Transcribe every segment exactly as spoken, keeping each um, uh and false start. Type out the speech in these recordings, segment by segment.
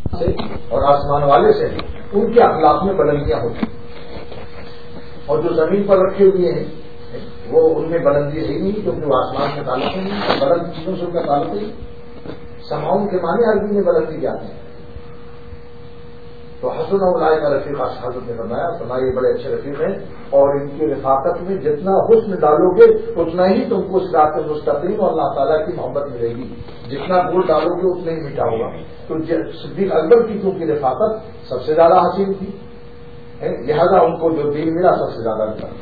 سے اور آسمان والے سے ان کے اخلاق میں بلندیاں ہوتی ہیں، اور جو زمین پر رکھے ہوئے ہیں وہ ان میں بلندی ہے نہیں، کیونکہ وہ آسمان کے تعلق نہیں، بلند چیزوں سے ان کا تعلق نہیں۔ سماؤں کے معنی عربی میں بلندی جاتے ہیں۔ تو حسن اولئک رفیقا حضرت نے فرمایا فرمایا یہ بڑے اچھے رفیق ہیں، اور ان کی رفاقت میں جتنا حسن ڈالو گے اتنا ہی تم کو صراط مستقیم اور اللہ تعالیٰ کی محبت ملے گی، جتنا گڑ ڈالو گے اتنا ہی میٹھا ہوگا۔ تو صدیق اکبر کی کیونکہ رفاقت سب سے زیادہ حسین تھی، لہذا ان کو جو دین ملا سب سے زیادہ ملا،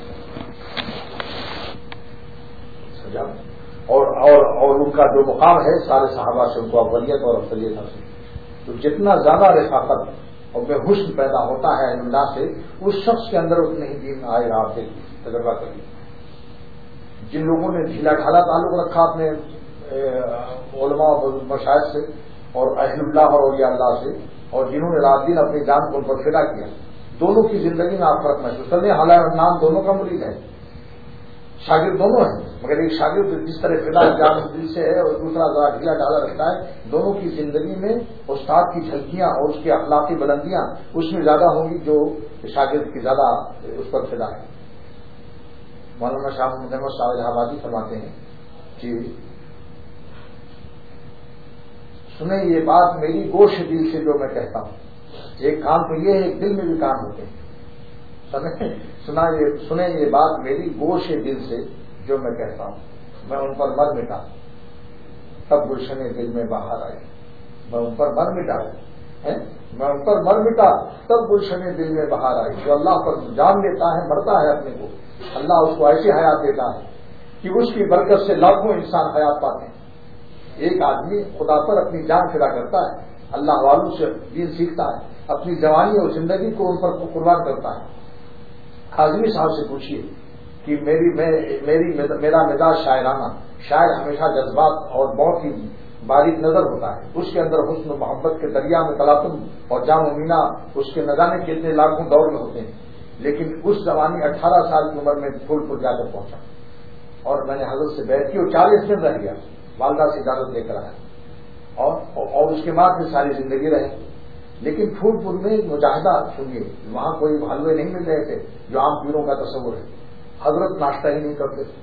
اور اور اور ان کا جو مقام ہے سارے صحابہ سے ان کو اولیت اور افضلیت حاصل۔ تو جتنا زیادہ رفاقت اور بے حسن پیدا ہوتا ہے اللہ سے، اس شخص کے اندر اتنے ہی دین آئے گا۔ آپ سے تجربہ کریے، جن لوگوں نے ڈھیلا ڈھالا تعلق رکھا اپنے علماء اور مشائخ سے اور اہل اللہ اور اولیاء اللہ سے، اور جنہوں نے رات دن اپنی جان کو ان پر فدا کیا، دونوں کی زندگی میں آپ فرق محسوس کرتے ہیں۔ حالانکہ نام دونوں کا مرید ہے، شاگرد دونوں ہیں، مگر ایک شاگرد جس طرح فدا جان دل سے ہے اور دوسرا ذرا ڈھیلا ڈھالا رکھتا ہے، دونوں کی زندگی میں استاد کی جھلکیاں اور اس کی اخلاقی بلندیاں اس میں زیادہ ہوں گی جو شاگرد کی زیادہ اس پر فدا ہے۔ مولانا شاہ محمد صاحب الہ آبادی فرماتے ہیں کہ سنیں یہ بات میری گوش دل سے جو میں کہتا ہوں، ایک کام تو یہ ہے ایک دل میں بھی کام ہوتے ہیں، سنا یہ سنیں یہ بات میری گوش دل سے جو میں کہتا ہوں، میں ان پر مر مٹا تب گلشن دل میں باہر آئی، میں ان پر مر مٹا میں ان پر مر مٹا تب گلشن دل میں باہر آئی۔ جو اللہ پر جان لیتا ہے مرتا ہے اپنے کو، اللہ اس کو ایسی حیات دیتا ہے کہ اس کی برکت سے لاکھوں انسان حیات پاتے ہیں۔ ایک آدمی خدا پر اپنی جان فدا کرتا ہے، اللہ والوں سے دین سیکھتا ہے، اپنی جوانی اور زندگی کو ان پر قربان کرتا ہے۔ آدمی صاحب سے پوچھیے کہ میری میری میرا مزاج شاعرانہ، شاعر ہمیشہ جذبات اور بہت ہی باریک نظر ہوتا ہے، اس کے اندر حسن و محبت کے دریا میں تلاطم اور جام و مینا اس کے نہ جانے کتنے لاکھوں دور میں ہوتے ہیں، لیکن اس زمانے اٹھارہ سال کی عمر میں پھول پھول جا کر پہنچا، اور میں نے حضرت سے بیعت کی اور چالیس دن رہ گیا، والدہ سے اجازت لے کر آیا، اور اور اس کے بعد میں ساری زندگی رہے۔ لیکن پھول پور میں مجاہدہ سنیے، وہاں کوئی حلوے نہیں مل رہے تھے جو عام پیروں کا تصور ہے، حضرت ناشتہ ہی نہیں کرتے تھے۔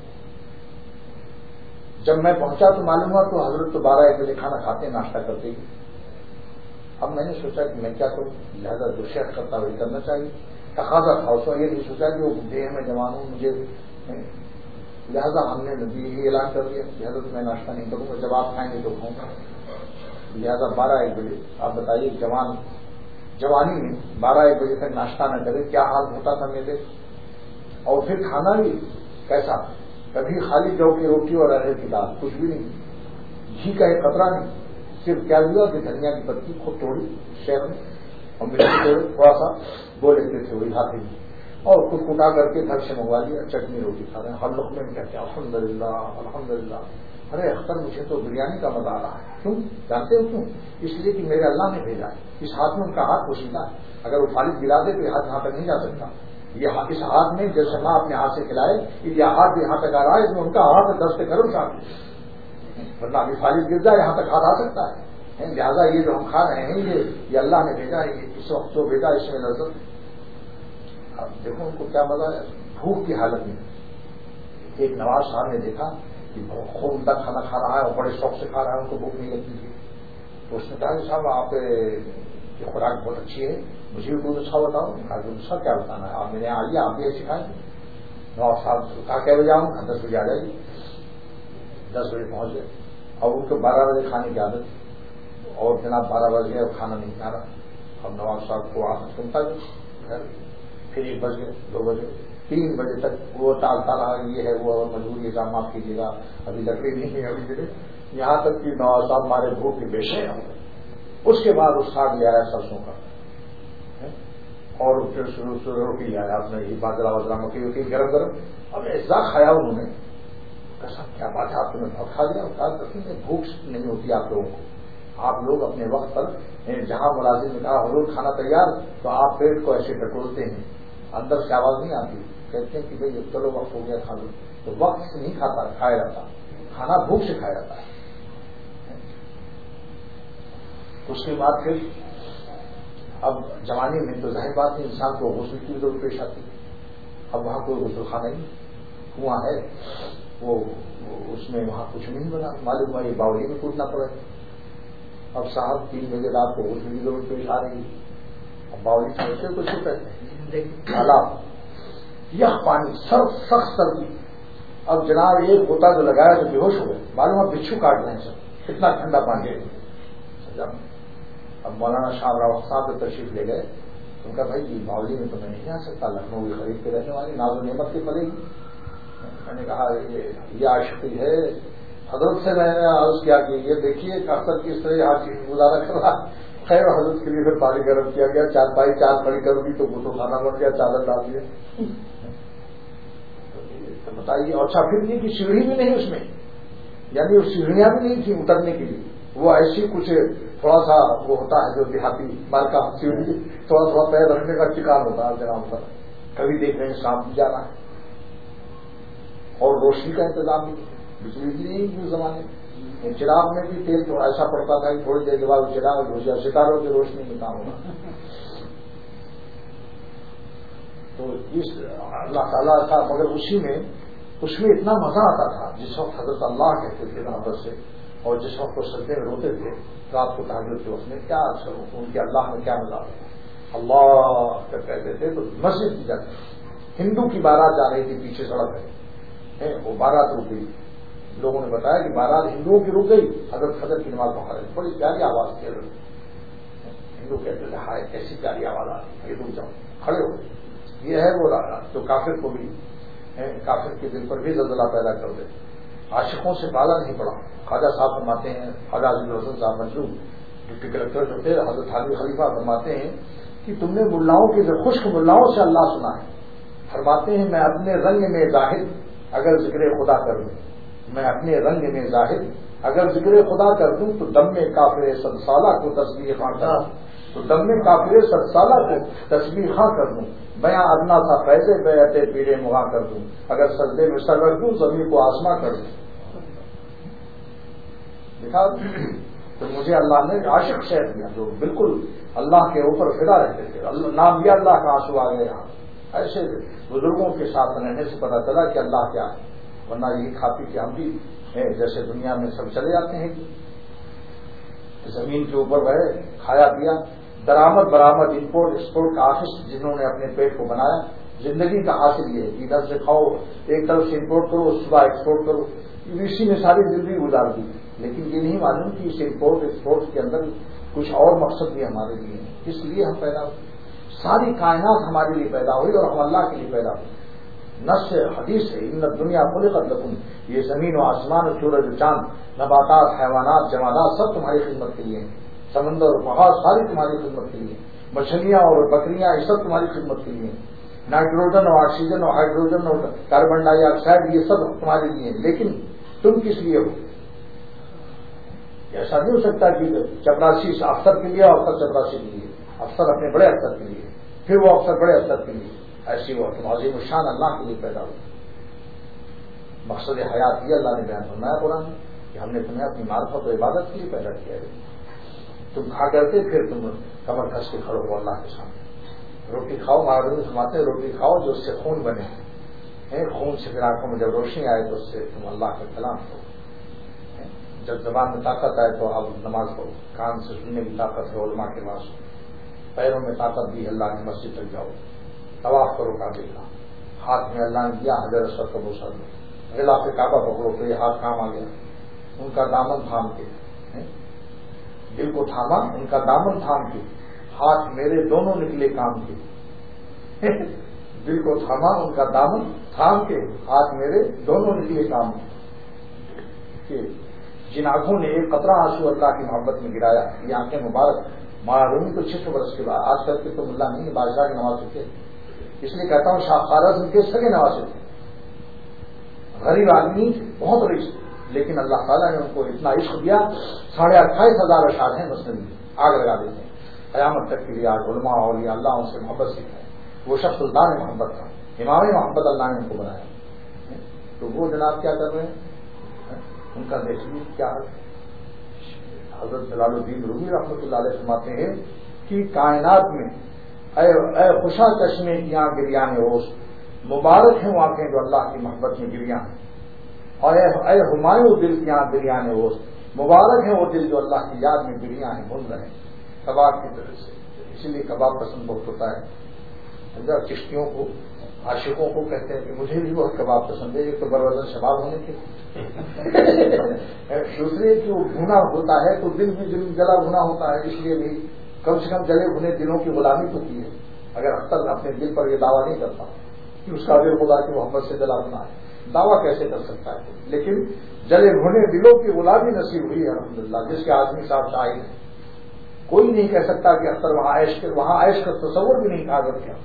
جب میں پہنچا تو معلوم ہوا تو حضرت تو بارہ ایک بجے کھانا کھاتے ناشتہ کرتے ہی۔ اب میں نے سوچا کہ میں کیا کروں، لہذا جو شیخ کرتا وہی کرنا چاہیے، تقاضا تھا اس کو، یہ نہیں سوچا کہ وہ دیہ میں جوان ہوں مجھے، لہذا ہم نے نبی ہی اعلان کر دیا کہ حضرت میں ناشتہ نہیں کروں گا، جب آپ کھائیں گے تو کھاؤں گا۔ لہذا بارہ ایک بجے آپ بتائیے جوان جوانی میں بارہ ایک بجے تک ناشتہ نہ کرے کیا حال ہوتا تھا میرے۔ اور پھر کھانا بھی کیسا، کبھی خالی جو کی روٹی اور ارہر کی دال، کچھ بھی نہیں، گھی کا ایک قطرہ نہیں، صرف کیا ہوا کہ دھنیا کی پتی خود توڑی شہر میں اور مرچی توڑی تھوڑا سا بو لیتے تھے وہی ہاتھ میں، اور خود کٹا کر کے گھر سے منگوا لیا، چٹنی روٹی کھا رہے ہیں، ہر لقمے میں کہتے ہیں الحمد للہ الحمد للہ۔ ارے اختر مجھے تو بریانی کا مزہ آ رہا ہے، کیوں جانتے ہو کیوں؟ اس لیے کہ میرے اللہ نے بھیجا ہے، اس ہاتھ میں ان کا ہاتھ پوشیدہ ہے، اگر وہ خالد گرا دے تو یہ ہاتھ یہاں تک نہیں جا سکتا، یہ اس ہاتھ میں جیسے ماں اپنے ہاتھ سے کھلائے یہ ہاتھ یہاں تک آ رہا ہے، اس میں ان کا ہاتھ دست کرو شامل، ورنہ ابھی خالد گر جائے یہاں تک ہاتھ آ سکتا ہے۔ لہٰذا یہ جو ہم کھا رہے ہیں یہ یہ اللہ نے بھیجا ہے، اس وقت جو بھیجا اس میں نظر۔ اب دیکھو ان کو کیا مزہ ہے، بھوک کی حالت میں ایک نواز صاحب نے دیکھا کہ خوب عمدہ کھانا کھا رہا ہے اور بڑے شوق سے کھا رہا ہے، ان کو بھوک نہیں لگتی تھی، تو اس نے کہا کہ صاحب آپ کی خوراک بہت اچھی ہے، مجھے بھی کوئی نسخہ بتاؤ۔ کہا کہ نسخہ کیا بتانا ہے، آپ میرے یہاں آئیے آپ بھی ایسے کھائیں۔ نواز صاحب کہا کیا بجے آؤں، دس بجے آ جائیے، دس بجے پہنچ گئے، اور ان کو بارہ بجے کھانے کی عادت، اور جناب بارہ بجے اب کھانا نہیں کھا رہا، اب نواز صاحب کو عادت سنتا ہے، پھر ایک بج گئے، دو بجے، تین بجے تک وہ ٹالتا رہا، یہ ہے وہ مجبوری کا معاف کیجیے گا ابھی لکڑی نہیں ہے ابھی دے، یہاں تک کہ نواز صاحب ہمارے بھوک کے بیشے ہوں گے۔ اس کے بعد اس ساگ لے آیا سرسوں کا، اور پھر شروع سے روٹی لے آیا، آپ نے یہ باجرا وجرا مکئی وکی گرم گرم، اب ایسا کھایا انہوں نے، کہا کیا بات ہے آپ نے بہت کھا لیا، کہا کہ بھوک نہیں ہوتی آپ لوگوں کو، آپ لوگ اپنے وقت پر جہاں ملازم نے کہا حضور کھانا تیار تو آپ پیٹ کو ایسے ٹٹولتے ہیں، اندر سے آواز نہیں آتی، کہتے ہیں کہ بھائی چلو وقت ہو گیا کھا لو، تو وقت سے نہیں کھاتا کھایا جاتا، کھانا بھوک سے کھایا جاتا ہے۔ اس کے بعد پھر اب جوانی میں تو ظاہر بات نہیں انسان کو غسل کی ضرورت پیش آتی ہے. اب وہاں کوئی غسل خانہ نہیں, کنواں ہے, وہ اس میں وہاں کچھ نہیں بنا, معلوم ہوا یہ باولی میں کودنا پڑے. اب صاحب تین بجے رات کو غسل کی ضرورت پیش آ رہی ہے, اب باولی سمجھتے تو چھو کہتے ہیں تالاب, یہ پانی سخت سخت سردی. اب جناب ایک غوطہ جو لگایا تو بے ہوش ہو گئے, معلوم ہے بچھو کاٹ رہے ہیں سب, کتنا ٹھنڈا پانی ہے. اب مولانا شاہ راؤ صاحب سے تشریف لے گئے, ان کا بھائی یہ باولی میں تو میں نہیں آ سکتا, لکھنؤ کی خرید کے رہنے والی ناز و نعمت کی پڑے گی. میں نے کہا یہ عاشقی ہے. حضرت سے میں نے عرض کیا کہ یہ دیکھیے اکثر کس طرح یہاں چیز گزارا کر رہا. خیر حضرت کے لیے پھر پانی گرم کیا گیا, چار پائی چار پڑی کر دی تو غسل خانہ بن گیا, چادر ڈال دیا. تو بتائیے, اور اچھا پھر نہیں کہ سیڑھی بھی نہیں اس میں, یعنی وہ سیڑھیاں بھی نہیں تھیں اترنے کے لیے, وہ ایسی کچھ تھوڑا سا وہ ہوتا ہے جو دیہاتی مال کا سیڑھی تھوڑا تھوڑا پیر رکھنے کا ٹکان ہوتا ہے جناب پر, کبھی دیکھ رہے ہیں سانپ بھی جا رہا ہے. اور روشنی کا انتظام بھی, بجلی بھی نہیں اس زمانے میں. چراغ میں بھی تیل تو ایسا پڑتا تھا کہ تھوڑی دیر کے بعد چراغ گھس, ستاروں کی روشنی میں کام ہوگا. تو اس اللہ تعالیٰ کا, مگر اسی میں اس میں اتنا مزہ آتا تھا جس وقت حضرت اللہ کہتے تھے محبت سے, اور جس وقت وہ سجدے میں روتے تھے رات کو تہجد کے وقت میں, کیا اثر ان کے اللہ میں کیا مزہ آتا, اللہ کیا کہتے تھے. تو مسجد کی جاتی, ہندو کی بارات جا رہی تھی پیچھے سڑک ہے, وہ بارات رک گئی. لوگوں نے بتایا کہ بارات ہندوؤں کی رک گئی, حضرت فجر کی نماز پڑھا رہے, بڑی پیاری آواز تھی. ہندو کہتے تھے ہائے کیسی پیاری آواز آ رہی ہے, رک جاؤ, کھڑے ہو. یہ ہے وہ جو کافر کو بھی, کافر کے دل پر بھی زلزلہ پیدا کر دے. عاشقوں سے بالا نہیں پڑا. خواجہ صاحب فرماتے ہیں, خواجہ عزیز الحسن صاحب مجلوب ڈپٹی کلکٹر جو تھے حضرت حاجی خلیفہ, فرماتے ہیں کہ تم نے ملاؤں کے خشک ملاؤں سے اللہ سنا ہے. فرماتے ہیں میں اپنے رنگ میں ظاہر اگر ذکر خدا کر دوں, میں اپنے رنگ میں ظاہر اگر ذکر خدا کر دوں تو دم میں کافر صد سالہ کو تسبیح خواں کر دوں, تو دم میں کافر صد سالہ کو تسبیح خواں کر دوں. بیاں ادنا تھا فیضے بیعت پیڑے مغاں کر دوں, اگر سجدے میں سر رکھ دوں زمین کو آسماں کر دوں. دیکھا تو مجھے اللہ نے عاشق شہر دیا جو بالکل اللہ کے اوپر فدا رہتے تھے. نام لیا اللہ کا آنسو آ گئے. یہاں ایسے بزرگوں کے ساتھ رہنے سے پتا چلا کہ اللہ کیا ہے, ورنہ یہی کھا پی کے ہم بھی جیسے دنیا میں سب چلے جاتے ہیں کہ زمین کے اوپر رہے, کھایا پیا, درآمد برآمد, امپورٹ ایکسپورٹ کا آفس جنہوں نے اپنے پیٹ کو بنایا. زندگی کا حاصل یہ ہے, ادھر سے کھاؤ, ایک طرف سے امپورٹ کرو, صبح ایکسپورٹ کرو, اسی میں ساری زندگی گزار دی. لیکن یہ نہیں معلوم کہ اس امپورٹ ایکسپورٹ کے اندر کچھ اور مقصد بھی ہمارے لیے ہے. اس لیے ہم پیدا ہوئے, ساری کائنات ہمارے لیے پیدا ہوئی اور ہم اللہ کے لیے پیدا ہوئے. نص حدیث ہے, ان دنیا خلقت لکم, یہ زمین و آسمان, سورج و چاند, نباتات, حیوانات, جمادات سب تمہاری خدمت کے لیے ہیں. سمندر اور پہاڑ ساری تمہاری خدمت کے لیے, مچھلیاں اور بکریاں یہ سب تمہاری خدمت کے لیے. نائٹروجن اور آکسیجن اور ہائیڈروجن اور کاربن ڈائی آکسائڈ یہ سب تمہارے لیے ہیں. لیکن تم کس لیے ہو؟ ایسا نہیں ہو سکتا کہ چپراسی افسر کے لیے اور افسر چپراسی کے لیے, افسر اپنے بڑے افسر کے لیے, پھر وہ افسر بڑے افسر کے لیے. ایسی وہ تم عظیم الشان اللہ کے لیے پیدا ہو. مقصد حیات یہ اللہ نے بیان فرمایا قرآن میں کہ ہم نے تمہیں اپنی معرفت و عبادت کے لیے پیدا کیا ہے. تم کھا کرتے پھر تم کمر کھنس کے کھڑو ہو اللہ کے سامنے. روٹی کھاؤ, مہاراج فرماتے ہیں روٹی کھاؤ جو اس سے خون بنے, خون سے پھر آنکھوں میں جب روشنی آئے تو اس سے تم اللہ کا کلام کرو. جب زبان میں طاقت آئے تو اب نماز پڑھو, کان سے سننے کی طاقت ہے علماء کے پاس, پیروں میں طاقت دی اللہ کی مسجد تک جاؤ, طواف کرو کعبے کا, ہاتھ میں اللہ نے دیا حجر اسود کا بوسہ دو, غلاف کعبہ پکڑو تو یہ ہاتھ کام آ گیا. ان کا دامن تھام کے, دل کو تھاما, ان کا دامن تھام کے, ہاتھ میرے دونوں نکلے کام کے. دل کو تھاما, ان کا دامن تھام کے, ہاتھ میرے دونوں نکلے کام کے. جن آنکھوں نے ایک قطرہ آنسو اللہ کی محبت میں گرایا, یہ آنکھیں مبارک. معلوم تو چھ سو برس کے بعد, آج کل کے تو ملا نہیں, بادشاہ کے نواسے تھے. اس لیے کہتا ہوں شاہ خوارزم کے سگے نواسے تھے, غریب آدمی تھے, بہت رئیس تھے, لیکن اللہ تعالیٰ نے ان کو اتنا عشق دیا. ساڑھے اٹھائیس ہزار اشعار ہیں مسلم میں, آگ لگا دیتے ہیں قیامت تک کے لیے. آج علماء اولیاء اللہ ان سے محبت سیکھا ہے. وہ شخص سلطان محبت تھا, امام محبت اللہ نے ان کو بنایا. تو وہ جناب کیا کر رہے ہیں, ان کا دیکھیے کیا ہے. حضرت جلال الدین رومی رحمۃ اللہ علیہ فرماتے ہیں کہ کائنات میں اے اے خوشا چشمے کی آنکھ گریان اوس، مبارک ہیں وہ آنکھیں جو اللہ کی محبت میں گریاں ہیں، اور اے اے ہمایوں دل کی آنکھ گریان اوس، مبارک ہیں وہ دل جو اللہ کی یاد میں گریاں ہیں، بھول رہے ہیں کباب کی طرح سے۔ اسی لیے کباب پسند بہت ہوتا ہے، چشتیوں کو عاشقوں کو کہتے ہیں کہ مجھے بھی بہت کباب پسند ہے، ایک تو بروزن شباب ہونے کے دوسرے کہ وہ بھونا ہوتا ہے تو دل بھی دل جلا بھونا ہوتا ہے، اس لیے بھی کم سے کم جلے بھنے دلوں کی غلامی تو کی ہے۔ اگر اختر اپنے دل پر یہ دعویٰ نہیں کرتا کہ اس کا دل خدا کی محبت سے جلا بھنا ہے، دعویٰ کیسے کر سکتا ہے؟ لیکن جلے بھنے دلوں کی غلامی نصیب ہوئی ہے الحمدللہ، جس کے آدمی صاحب شاہد ہیں۔ کوئی نہیں کہہ سکتا کہ اختر وہاں عیش کے وہاں عیش کا تصور بھی نہیں حاضر کیا۔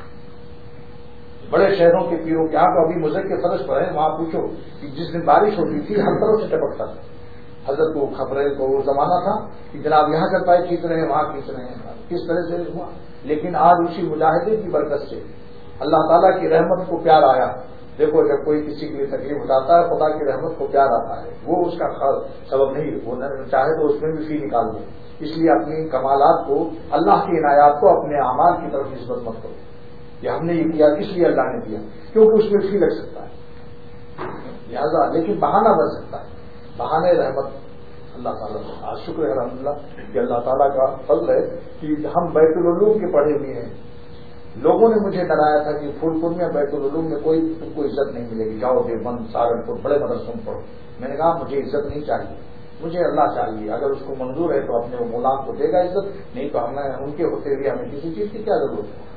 بڑے شہروں کے پیروں کے یہاں تو ابھی مذہب کے فرض پر ہے، وہاں پوچھو کہ جس دن بارش ہوتی تھی ہر طرف سے ٹپکتا تھا، حضرت کو خبریں تو وہ زمانہ تھا کہ جناب یہاں چل پائے کھینچ رہے ہیں وہاں کھینچ رہے ہیں، کس طرح سے ہوا۔ لیکن آج اسی مجاہدے کی برکت سے اللہ تعالیٰ کی رحمت کو پیار آیا۔ دیکھو جب کوئی کسی کے لیے تکلیف اٹھاتا ہے خدا کی رحمت کو پیار آتا ہے، وہ اس کا سبب نہیں، وہ چاہے تو اس میں بھی فی نکال دے۔ اس لیے اپنی کمالات کو، اللہ کی عنایات کو اپنے اعمال کی طرف نسبت مت کرو، یہ ہم نے یہ کیا اس لیے اللہ نے دیا، کیونکہ اس میں فی لگ سکتا ہے لہذا، لیکن بہانہ بن سکتا ہے، بہانے رحمت اللہ تعالیٰ کا آج شکر ہے الحمدللہ کہ اللہ تعالیٰ کا فضل ہے کہ ہم بیت العلوم کے پڑھے ہوئے ہیں۔ لوگوں نے مجھے ڈرایا تھا کہ پھول پور میں بیت العلوم میں کوئی تم کو عزت نہیں ملے گی، جاؤ دیوبند سہارنپور بڑے مدرسوں میں پڑھو۔ میں نے کہا مجھے عزت نہیں چاہیے، مجھے اللہ چاہیے، اگر اس کو منظور ہے تو اپنے غلام کو دے گا عزت، نہیں تو ہمیں ان کے ہوتے ہوئے ہمیں کسی چیز کی کیا ضرورت ہے۔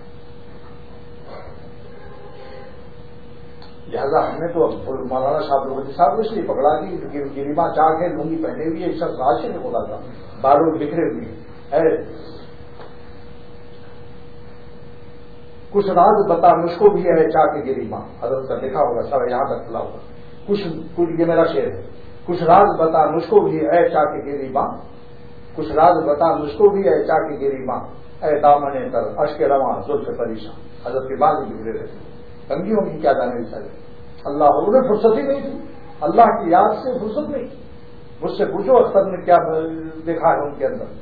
لہٰذا ہم نے تو مولانا صاحب لوگ صاحب اس لیے پکڑا کہ گریباں چاک ہے، لنگی پہنے ہوئی ہے، ایک شخص عاشق ہے خدا کا، بارود بکھرے ہوئے ہے، کچھ راز بتا مجھ کو بھی ہے چاہ کے گریباں، حضرت کا دیکھا ہوگا سب یہاں تک کھلا ہوگا، کچھ کچھ یہ میرا شعر ہے، کچھ راز بتا مجھ کو بھی ہے چاہ کے گریباں، کچھ راز بتا مجھ کو بھی ہے چاہ کے گریباں، اے دامن تر اشک رواں زلف پریشاں۔ حضرت کے بعد بھی بگڑے رہتے تنگیوں کی کیا جانے چاہیے، اللہ انہیں فرصت ہی نہیں تھی، اللہ کی یاد سے فرصت نہیں۔ مجھ سے پوچھو اختر نے کیا دیکھا ہے ان کے اندر،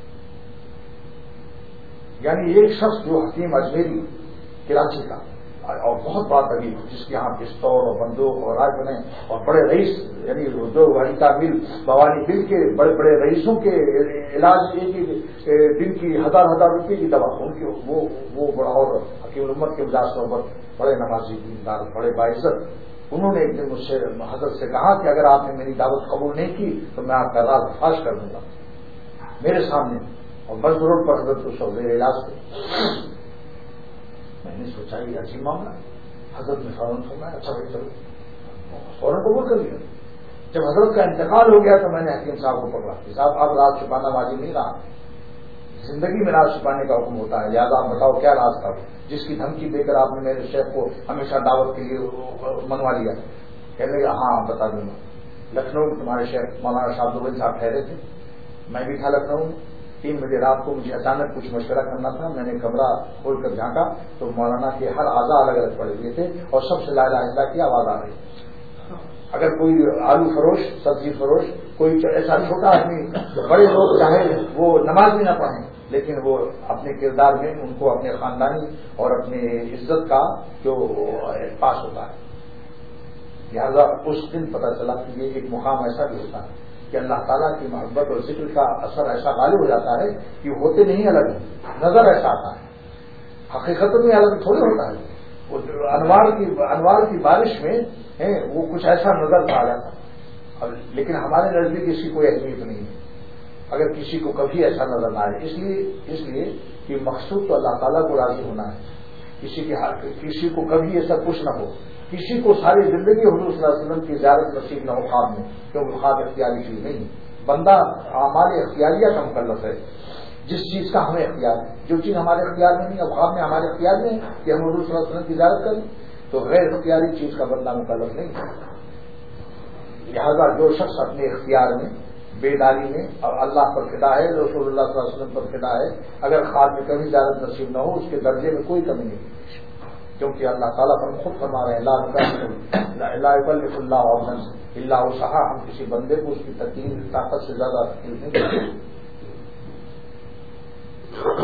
یعنی ایک شخص جو حکیم اجمیری کراچی کا اور بہت بڑا طبیب، جس کے یہاں پستول اور بندوق اور رائفلیں اور بڑے رئیس، یعنی جو وحیدہ مل بوانی مل کے بڑے بڑے رئیسوں کے علاج ایک ہی دن کی ہزار ہزار روپے کی دوا، ان کے وہ وہ بڑا اور حکیم الامت کے مزاج صحبت، بڑے نمازی دیندار، بڑے باعزت، انہوں نے ایک دن مجھ سے حضرت سے کہا کہ اگر آپ نے میری دعوت قبول نہیں کی تو میں آپ کا راز فاش کر دوں گا میرے سامنے، اور بس روڈ پر حضرت کو شعبے علاج پہ۔ میں نے سوچا یہ عجیب معاملہ، حضرت نے فوراً فرمایا اچھا بھائی چلو، فوراً قبول کر لیا۔ جب حضرت کا انتقال ہو گیا تو میں نے حکیم صاحب کو پکڑا کہ صاحب اب راز چھپانا واجب نہیں رہا، زندگی میں راز چھپانے کا حکم ہوتا ہے، لہٰذا آپ بتاؤ کیا راز تھا جس کی دھمکی دے کر آپ نے میرے شیخ کو ہمیشہ دعوت کے لیے منوا لیا۔ کہنے لگا ہاں بتا دوں گا، لکھنؤ میں تمہارے شیخ مولانا شاہد الدین صاحب ٹھہرے تھے، میں بھی تھا لکھنؤ، تین بجے رات کو مجھے اچانک کچھ مشورہ کرنا تھا، میں نے کمرہ کھول کر جھانکا تو مولانا کے ہر اعضاء الگ الگ پڑے ہوئے تھے اور سب سے لا الہ الا اللہ کی آواز آ رہی۔ اگر کوئی آلو فروش، سبزی فروش، کوئی ایسا چھوٹا آدمی، بڑے لوگ چاہے وہ نماز بھی نہ پڑھیں لیکن وہ اپنے کردار میں ان کو اپنے خاندانی اور اپنے عزت کا جو پاس ہوتا ہے، لہذا اس دن پتہ چلا کہ یہ ایک مقام ایسا بھی ہوتا ہے کہ اللہ تعالیٰ کی محبت اور ذکر کا اثر ایسا غالب ہو جاتا ہے کہ ہوتے نہیں الگ، نظر ایسا آتا ہے، حقیقت میں الگ تھوڑی ہوتا ہے، وہ انوار کی انوار کی بارش میں وہ کچھ ایسا نظر آ جاتا ہے، لیکن ہمارے نزدیک اس کی کوئی اہمیت نہیں ہے اگر کسی کو کبھی ایسا نظر نہ آئے، اس لیے اس لیے کہ مقصود تو اللہ تعالیٰ کو راضی ہونا ہے، کسی کے کسی کو کبھی ایسا کچھ نہ ہو، کسی کو ساری زندگی حضور صلی اللہ علیہ وسلم کی زیارت نصیب نہ ہو خواب میں، کیونکہ خواب اختیاری چیز نہیں، بندہ ہمارے اختیاریہ کا مکلف ہے، جس چیز کا ہمیں اختیار ہے، جو چیز ہمارے اختیار میں نہیں ہے، خواب میں ہمارے اختیار میں ہے کہ ہم حضور صلی اللہ علیہ وسلم کی زیارت کریں، تو غیر اختیاری چیز کا بندہ مکلف نہیں ہے۔ لہذا جو شخص اپنے اختیار میں، بیداری میں اور اللہ پر فدا ہے، رسول اللہ صلی اللہ علیہ وسلم پر فدا ہے، اگر خواب میں کبھی زیارت نصیب نہ ہو اس کے درجے میں کوئی کمی نہیں، کیونکہ اللہ تعالیٰ پر خود فرما رہے ہیں لا یکلف اللہ نفسا الا وسعها، ہم کسی بندے کو اس کی تکلیف طاقت سے زیادہ تکلیف نہیں دیتے۔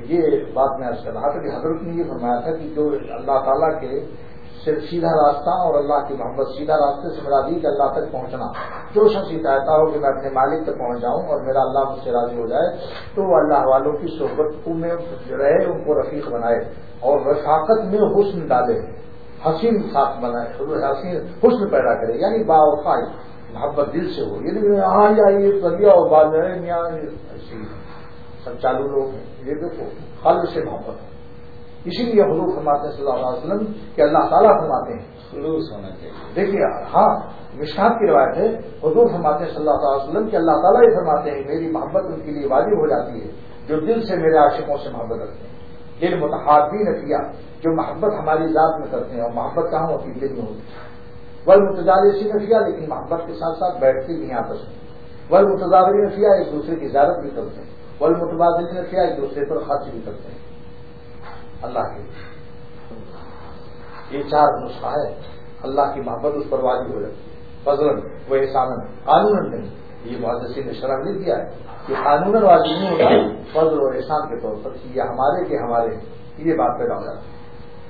یہ بات میں عرض کر رہا تھا کہ حضرت نے یہ فرمایا تھا کہ جو اللہ تعالیٰ کے صرف سیدھا راستہ اور اللہ کی محبت سیدھا راستے سے مراد کہ اللہ تک پہنچنا، جو شخص یہ چاہتا ہو کہ میں اپنے مالک تک پہنچ جاؤں اور میرا اللہ مجھ سے راضی ہو جائے تو وہ اللہ والوں کی صحبت میں رہے، ان کو رفیق بنائے اور رفاقت میں حسن ڈالے، حسین ساتھ بنائے، حسین حسن پیدا کرے، یعنی باوفا محبت دل سے ہو، یہ ہاں یا یہ بدیا اور بات ایسی سب چالو لوگ ہیں، یہ دیکھو خالص سے محبت ہے۔ اسی لیے حضور فرماتے ہیں صلی اللہ علیہ وسلم کہ اللہ تعالیٰ فرماتے ہیں خلوص ہونا چاہیے۔ دیکھیے ہاں مشکات کی روایت ہے، حضور فرماتے ہیں صلی اللہ علیہ وسلم کہ اللہ تعالیٰ یہ فرماتے ہیں میری محبت ان کے لیے واجب ہو جاتی ہے جو دل سے میرے عاشقوں سے محبت رکھتے ہیں، دل متحابین فیہ، جو محبت ہماری ذات میں کرتے ہیں، اور محبت کہاں ہوتی ہے؟ دل میں ہوتی ہے۔ والمتجالسین فیہ، لیکن محبت کے ساتھ ساتھ بیٹھتے بھی ہیں آپس میں، والمتظاہرین فیہ، ایک دوسرے کی زیارت بھی کرتے ہیں، والمتبادلین فیہ، ایک دوسرے پر خرچ بھی کرتے ہیں۔ اللہ کے یہ چار نسخہ ہے، اللہ کی محبت اس پر واجب ہو جاتی ہے، فضلاً و احساناً، قانوناً نہیں، یہ محدثین نے شرح نہیں کیا ہے کہ قانوناً واجب نہیں ہوتا، فضل اور احسان کے طور پر یہ ہمارے کے ہمارے، یہ بات پیدا ہو جاتی ہے۔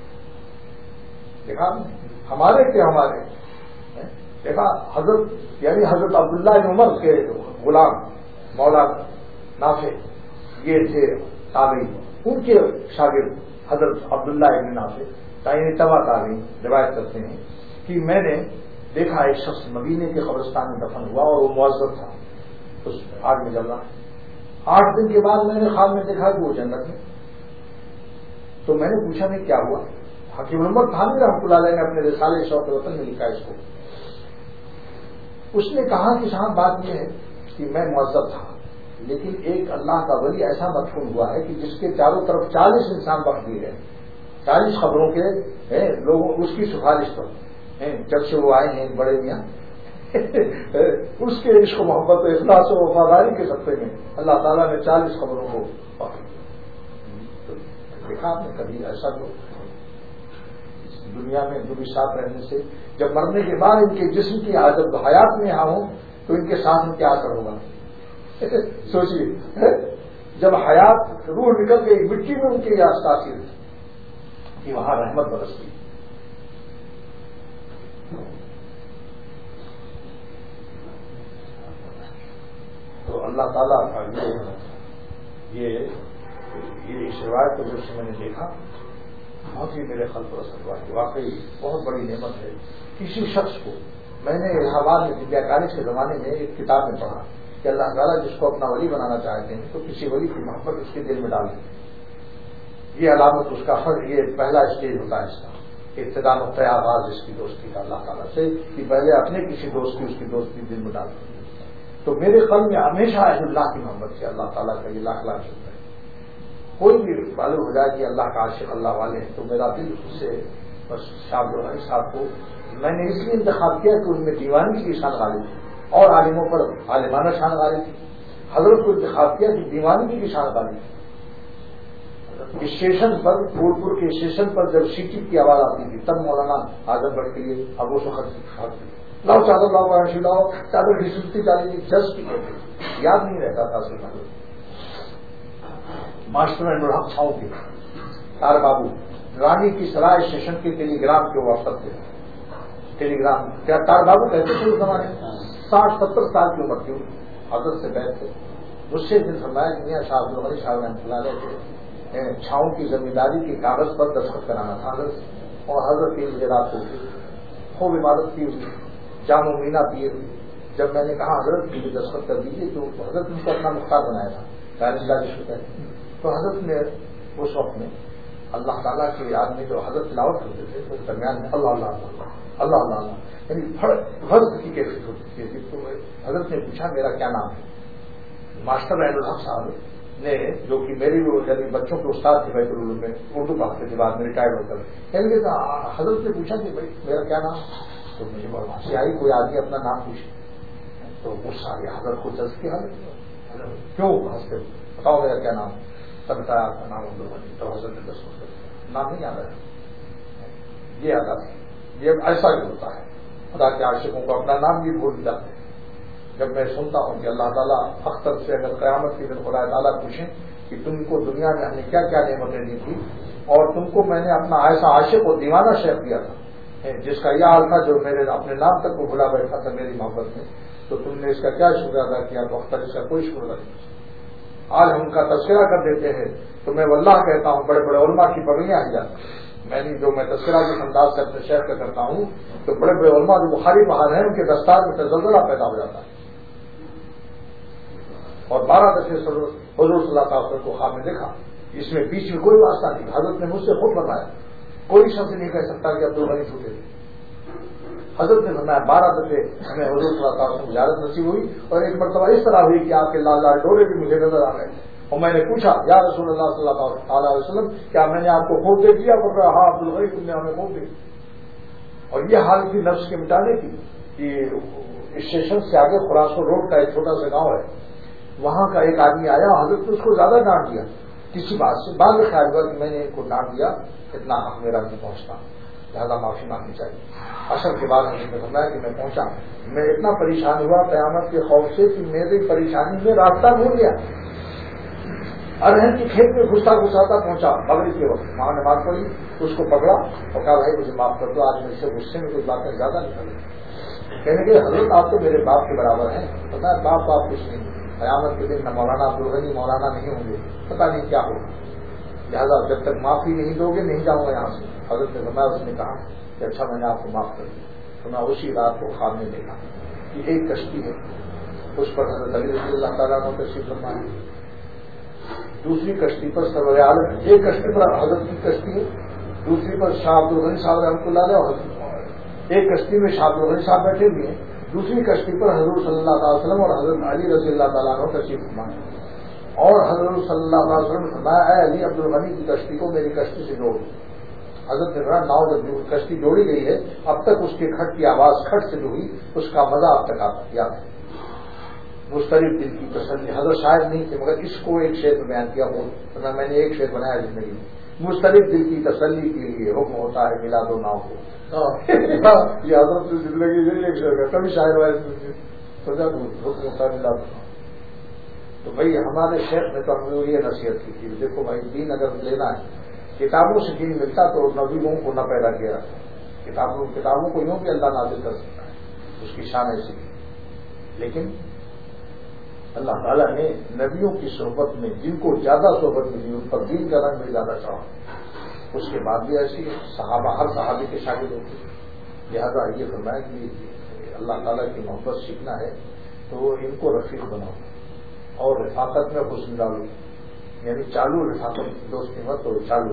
دیکھا ہمارے کے ہمارے، دیکھا حضرت یعنی حضرت عبداللہ بن عمر کے غلام مولا نافع یہ تھے تابعی، ان کے شاگرد حضرت عبداللہ ابن نافع تعین تبا تابعی روایت کرتے ہیں کہ میں نے دیکھا ایک شخص مدینے کے قبرستان میں دفن ہوا اور وہ معذب تھا، اس آگ میں جل رہا ہے۔ آٹھ دن کے بعد میں نے خواب میں دیکھا کہ وہ جنت میں، تو میں نے پوچھا نہیں کیا ہوا؟ حکیم محمد تھانوی رحمۃ اللہ علیہ نے اپنے رسالے شوق وطن میں لکھا اس کو۔ اس نے کہا کہ صاحب بات یہ ہے کہ میں معذب تھا، لیکن ایک اللہ کا ولی ایسا مدفون ہوا ہے کہ جس کے چاروں طرف چالیس انسان بخش دیے گئے، چالیس خبروں کے لوگوں اس کی سفارش پر، جب سے وہ آئے ہیں بڑے میاں اس کے عشق و محبت و اخلاص و وفاداری کے سطح میں اللہ تعالیٰ نے چالیس خبروں کو دیکھا۔ آپ نے کبھی ایسا لوگ دنیا میں جو بھی ساتھ رہنے سے جب مرنے کے بعد ان کے جسم کی جب حیات میں یہاں ہوں تو ان کے ساتھ میں کیا اثر ہوگا؟ سوچیے جب حیات روح نکل گئی مٹی میں ان کے یہ تاثیر کہ وہاں رحمت برستی۔ تو اللہ تعالیٰ کا یہ یہ اس روایت کو جو میں نے دیکھا بہت ہی میرے قلب پر اثر ہوا کہ واقعی بہت بڑی نعمت ہے۔ کسی شخص کو میں نے الہ آباد میں ودیا کالج کے زمانے میں ایک کتاب میں پڑھا کہ اللہ تعالیٰ جس کو اپنا ولی بنانا چاہتے ہیں تو کسی ولی کی محبت اس کے دل میں ڈال دیں، یہ علامت اس کا فرق، یہ پہلا اسٹیج ہوتا ہے اس کا ابتدا نقطۂ آغاز اس کی دوستی کا اللہ تعالیٰ سے کہ پہلے اپنے کسی دوست کی اس کی دوستی دل میں ڈال دیں۔ تو میرے قلب میں ہمیشہ اہل اللہ کی محبت سے اللہ تعالیٰ کا یہ لاکھ لاکھ شکر ہے۔ کوئی بھی معلوم ہو جائے کہ اللہ کا عاشق اللہ والے ہیں تو میرا دل اس سے بس صاحب جو ہے صاحب کو میں نے اس لیے انتخاب کیا کہ ان میں دیوانگی کی شان غالب تھی اور عالموں پر عالمانہ شان غالب تھی۔ حضرت کو انتخاب کیا کہ دیوانگی کی شان غالب تھی۔ اسٹیشن پر پھول پور کے اسٹیشن پر جب سیٹی کی آواز آتی تھی تب مولانا اعظم گڑھ کے لیے اب وہ سخت لاؤ چادر لاؤ پاراشی لاؤ چادر کی سلتی چالی جس کی کہتے یاد نہیں رہتا تھا اصل میں۔ ماسٹر اینڈ الحق چھاؤں کے تار بابو رانی کی سرائے اسٹیشن کے ٹیلی گرام کے وافد تھے، ٹیلی گرام کیا تار بابو کہتے تھے اس زمانے میں، ساٹھ ستر سال کی عمر کی حضرت سے بیٹھ تھے، مجھ سے دن فرمایا کہ میاں صاحب جو ہمارے صاحب رحمۃ اللہ علیہ کے چھاؤں کی زمینداری کے کاغذ پر دستخط کرانا تھا حضرت، اور حضرت کی مجھے رات کو خوب عبادت کی ہوئی جام و مینا پیے ہوئی۔ جب میں نے کہا حضرت کی دستخط کر دیجیے تو حضرت نے کو اپنا مختار بنایا تھا اللہ کی شکر ہے، تو حضرت نے اس وقت میں اللہ تعالیٰ کی یاد میں جو حضرت تلاوت کرتے تھے اس درمیان میں اللہ اللہ اللہ اللہ اللہ اللہ یعنی فرض کی کیفیت ہوتی تھی۔ تو حضرت نے پوچھا میرا کیا نام ہے؟ ماسٹر عید الحق صاحب نے جو کہ میری یعنی بچوں کے استاد تھے بیت العلوم میں اردو پڑھاتے تھے، بعد میں ریٹائر ہو کر یعنی کہ حضرت نے پوچھا کہ بھائی میرا کیا نام؟ تو مجھے بڑا ہنسی آئی، کوئی آدمی اپنا نام پوچھے تو غصہ آ گیا، حضرت کو جذب کیا کیوں ہنستے بتاؤ میرا کیا نام؟ تب بتایا آپ کا نام عبدالغنی، تو حضرت نے دستخط کر دیا، نام نہیں یاد ہے، یہ ادا یہ ایسا ہی ہوتا ہے، خدا کے عاشقوں کو اپنا نام بھی بھول جاتے ہیں۔ جب میں سنتا ہوں کہ اللہ تعالیٰ اختر سے اگر قیامت کے دن خدا تعالیٰ پوچھیں کہ تم کو دنیا میں ہم نے کیا کیا نعمتیں دی تھی، اور تم کو میں نے اپنا ایسا عاشق اور دیوانہ شیخ دیا تھا جس کا یہ حال تھا جو میرے اپنے نام تک کو بھلا بیٹھا تھا میری محبت میں، تو تم نے اس کا کیا شکر ادا کیا؟ وقت اس کا کوئی شکر ادا نہیں۔ آج ہم ان کا تذکرہ کر دیتے ہیں تو میں واللہ کہتا ہوں بڑے بڑے علماء کی پگڑیاں آ جاتی ہیں۔ میں نے جو میں تذکرہ کے انداز سے اپنے شیخ کا کرتا ہوں تو بڑے بڑے علماء جو بخاری بہار ہیں ان کے دستار میں تزلزلہ پیدا ہو جاتا ہے، اور بارہ دفعے حضور صلی اللہ علیہ وسلم کو خواب میں دیکھا، اس میں بیچ میں کوئی واسطہ نہیں، حضرت نے مجھ سے خود فرمایا، کوئی شخص نہیں کہہ سکتا کہ عبد الغنی چھوٹے تھے۔ حضرت نے فرمایا بارہ دفعے ہمیں حضور صلی اللہ علیہ وسلم زیارت نصیب ہوئی، اور ایک مرتبہ اس طرح ہوئی کہ آپ کے لال لال ڈورے بھی مجھے نظر آ گئے، اور میں نے پوچھا یا رسول اللہ صلی اللہ علیہ وسلم کیا میں نے آپ کو خوب دیکھ لیا؟ بول رہا ہاں عبد الغنی تم نے ہمیں خوب دیکھی۔ اور یہ حال تھی نفس کے مٹانے کی کہ اسٹیشن سے آگے خراسو روڈ کا ایک چھوٹا سا گاؤں ہے، وہاں کا ایک آدمی آیا، حضرت نے اس کو زیادہ ڈانٹ دیا کسی بات سے، بعد میں خیال ہوا کہ میں نے ایک کو ڈانٹ دیا، اتنا حق میرا نہیں پہنچتا، زیادہ معافی مانگنی چاہیے۔ اثر کے بعد ہم نے فرمایا کہ میں پہنچا، میں اتنا پریشان ہوا قیامت کے خوف سے کہ میری پریشانی میں راستہ بھول گیا، ارہن کی کھیت میں گھستا گھساتا پہنچا مغرب کے وقت، وہاں نماز پڑھی، اس کو پکڑا اور کہا بھائی مجھے معاف کر دو، آج میرے سے غصے میں کچھ باتیں زیادہ نکل گئی۔ کہنے کے حضرت آپ تو میرے باپ کے برابر ہیں، پتا ہے باپ باپ کچھ نہیں، قیامت کے دن نہ مولانا عبد الغنی مولانا نہیں ہوں گے، پتا نہیں کیا ہوگا، لہٰذا جب تک معافی نہیں دو گے نہیں جاؤں گا یہاں سے۔ حضرت نے فرمایا، اس نے کہا کہ اچھا میں نے آپ کو معاف کر دیا۔ تو میں اسی رات کو خواب میں دیکھا کہ ایک کشتی ہے، اس پر حضرت علی رضی اللہ تعالیٰ نے تشریف فرما ہے، دوسری کشتی پر سرور عالم، ایک کشتی پر حضرت کی کشتی ہے، دوسری پر شاہ عبد الغنی صاحب رحمۃ اللہ علیہ، اور ایک کشتی میں شاہ عبد الغنی صاحب بیٹھے ہوئے ہیں، دوسری کشتی پر حضور صلی اللہ علیہ وسلم اور حضرت علی رضی اللہ تعالیٰ عنہ تشریف فرما ہے، اور حضرت صلی اللہ علیہ وسلم نے فرمایا اے علی عبد الغنی کی کشتی کو میری کشتی سے جوڑ۔ حضرت نے کہا ناؤ جب کشتی جوڑی گئی ہے اب تک اس کے کھٹ کی آواز کھٹ سے جو ہوئی اس کا مزہ اب تک آپ یاد ہے۔ مسترب دل کی تسلی، حضرت شاعر نہیں تھے مگر اس کو ایک شعر میں بیان کیا، وہ میں نے ایک شعر بنایا زندگی میں، مسترب دل کی تسلی کے لیے حکم ہوتا ہے ملا دو ناؤ کو۔ یہ حضرت کی زندگی سے ایک شعر کا کبھی شاعر وائز سوچا حکم ہوتا ہے ملا دو ناؤ۔ تو بھائی ہمارے شیخ نے تو ہم نے یہ نصیحت کی تھی، دیکھو بھائی دین اگر لینا ہے کتابوں سے دین ملتا تو نبیوں کو نہ پیدا کیا، کتابوں کتابوں کو یوں کہ اللہ نازل کر سکتا ہے، اس کی شان ایسی ہے، لیکن اللہ تعالیٰ نے نبیوں کی صحبت میں جن کو زیادہ صحبت ملی ان پر دین کا رنگ میں زیادہ چڑھا، اس کے بعد بھی ایسی صحابہ ہر صحابی کے شاگرد ہوتے ہیں، لہٰذا یہ فرمایا کہ اللہ تعالیٰ کی محبت سیکھنا ہے تو ان کو رفیق بناؤ اور رفاقت میں حسن ڈالو، یعنی چالو رفاقت دوستی مت تو چالو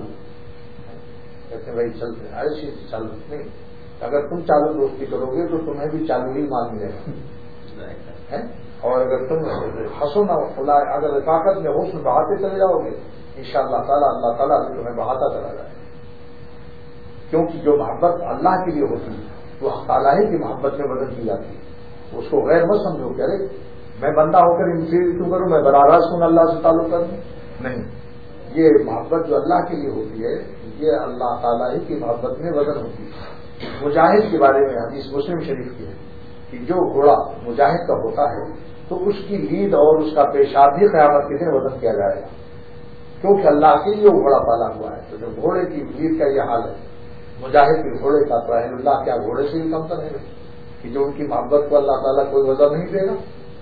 کہتے ہیں بھائی چلتے ایسی چالو نہیں، اگر تم چالو دوستی کرو گے تو تمہیں بھی چالو ہی مان ملے گا، اور اگر تم ہنسو نہ اگر رفاقت میں حسن بہاتے چلے جاؤ گے انشاءاللہ تعالیٰ اللہ تعالیٰ بھی تمہیں بہاتا چلا جائے گا، کیونکہ جو محبت اللہ کے لیے ہوتی ہے وہ تعالیٰ ہی کی محبت میں بدل کی جاتی ہے، اس کو غیر مت سمجھو کہ ارے میں بندہ ہو کر انفیریئر کیوں کروں، میں براہ راست ہوں اللہ سے تعلق کروں، نہیں، یہ محبت جو اللہ کے لیے ہوتی ہے یہ اللہ تعالیٰ ہی کی محبت میں بدل ہوتی ہے۔ مجاہد کے بارے میں حدیث مسلم شریف کی ہے کہ جو گھوڑا مجاہد کا ہوتا ہے تو اس کی لید اور اس کا پیشاب بھی قیامت کے دن وزن کیا جائے گا، کیونکہ اللہ کے لیے وہ گھوڑا پالا ہوا ہے، تو جو گھوڑے کی لید کا یہ حال ہے مجاہد کے گھوڑے کا، تو اہل اللہ کیا گھوڑے سے بھی کم تر ہے کہ جو ان کی محبت کو اللہ تعالیٰ کوئی وزن نہیں دے گا۔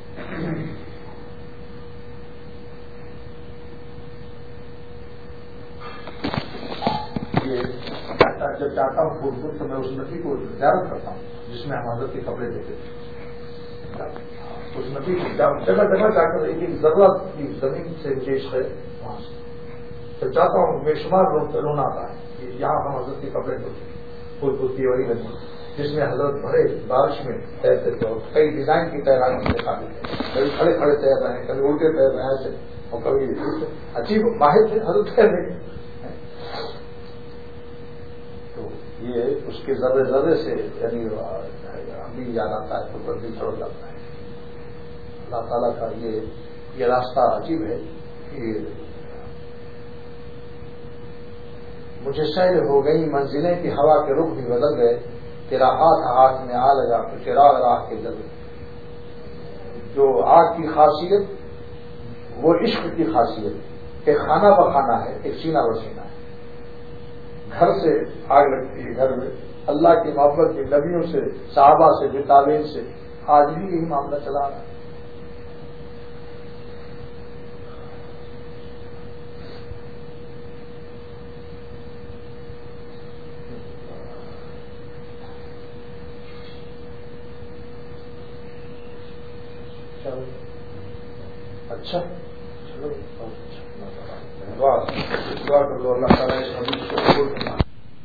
یہ جب چاہتا ہوں پور پور تو میں اس نبی کو زیارت کرتا ہوں جس میں ہم حضرت کے کپڑے دیتے تھے، اس نبی کی جگہ جگہ جا کر ایک ایک ضرورت کی زمین سے چیش ہے وہاں سے جب چاہتا ہوں بے شمار لوگ رونا آتا ہے کہ یہاں ہم حضرت کے کپڑے دھوتے پور پور کی وہی ندی جس میں حضرت بڑے بارش میں تیرتے تھے اور کئی ڈیزائن کی تیراکی دکھا دیتے، کبھی کھڑے کھڑے تیر رہے ہیں، کبھی الٹے تیر رہے ہیں، اور کبھی عجیب ماہر تھے حضرت تیرنے کے، تو یہ اس کے ذرے ذرے سے یعنی ابھی یاد آتا ہے تو بدل چھوڑ جاتا ہے۔ اللہ تعالیٰ کا یہ یہ راستہ عجیب ہے کہ مجھے سیر ہو گئی منزلیں کی ہوا کے رخ بھی بدل گئے، تیرا ہاتھ ہاتھ میں آ لگا تو چراغ راہ کے جل۔ جو آگ کی خاصیت وہ عشق کی خاصیت، ایک خانہ بخانہ ہے، ایک سینہ بسینہ ہے. گھر سے آگ لگتی ہے گھر میں، اللہ کی محبت کی نبیوں سے، صحابہ سے، جو تابعین سے، آج بھی یہی معاملہ چلا رہا ہے. اچھا چلو دعا کر لو اللہ تعالیٰ اس حدیث کو قبول کرنا.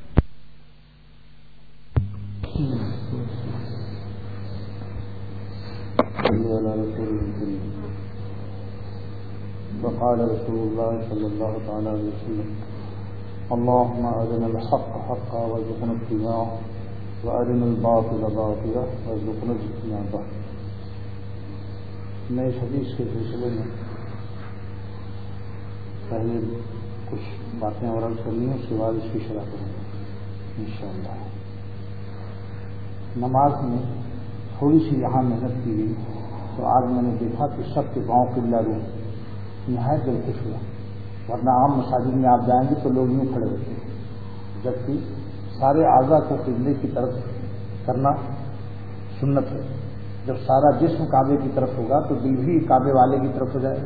وقال رسول الله صلى الله تعالى عليه وسلم اللهم أرنا الحق حقا وارزقنا اتباعه وأرنا الباطل باطلا وارزقنا اجتنابه. میں اس حدیث کے سلسلے میں پہلے کچھ باتیں اور عرض کرنی ہیں، اس کے بعد اس کی شرح کروں گا انشاءاللہ. نماز میں تھوڑی سی یہاں محنت کی گئی تو آج میں نے دیکھا کہ سب کے پاؤں قبلہ رو نہایت دل خوش ہوا. ورنہ عام مساجد میں آپ جائیں گے تو لوگ یوں کھڑے ہوتے ہیں، جبکہ سارے اعضاء کو قبلے کی طرف کرنا سنت ہے. جب سارا جسم کعبے کی طرف ہوگا تو دل بھی کعبے والے کی طرف ہو جائے.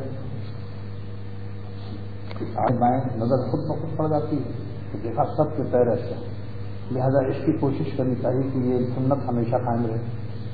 آج بائیں نظر خود بخود پڑ جاتی ہے تو دیکھا سب کے پیر ایسے، لہذا اس کی کوشش کرنی چاہیے کہ یہ سنت ہمیشہ قائم رہے.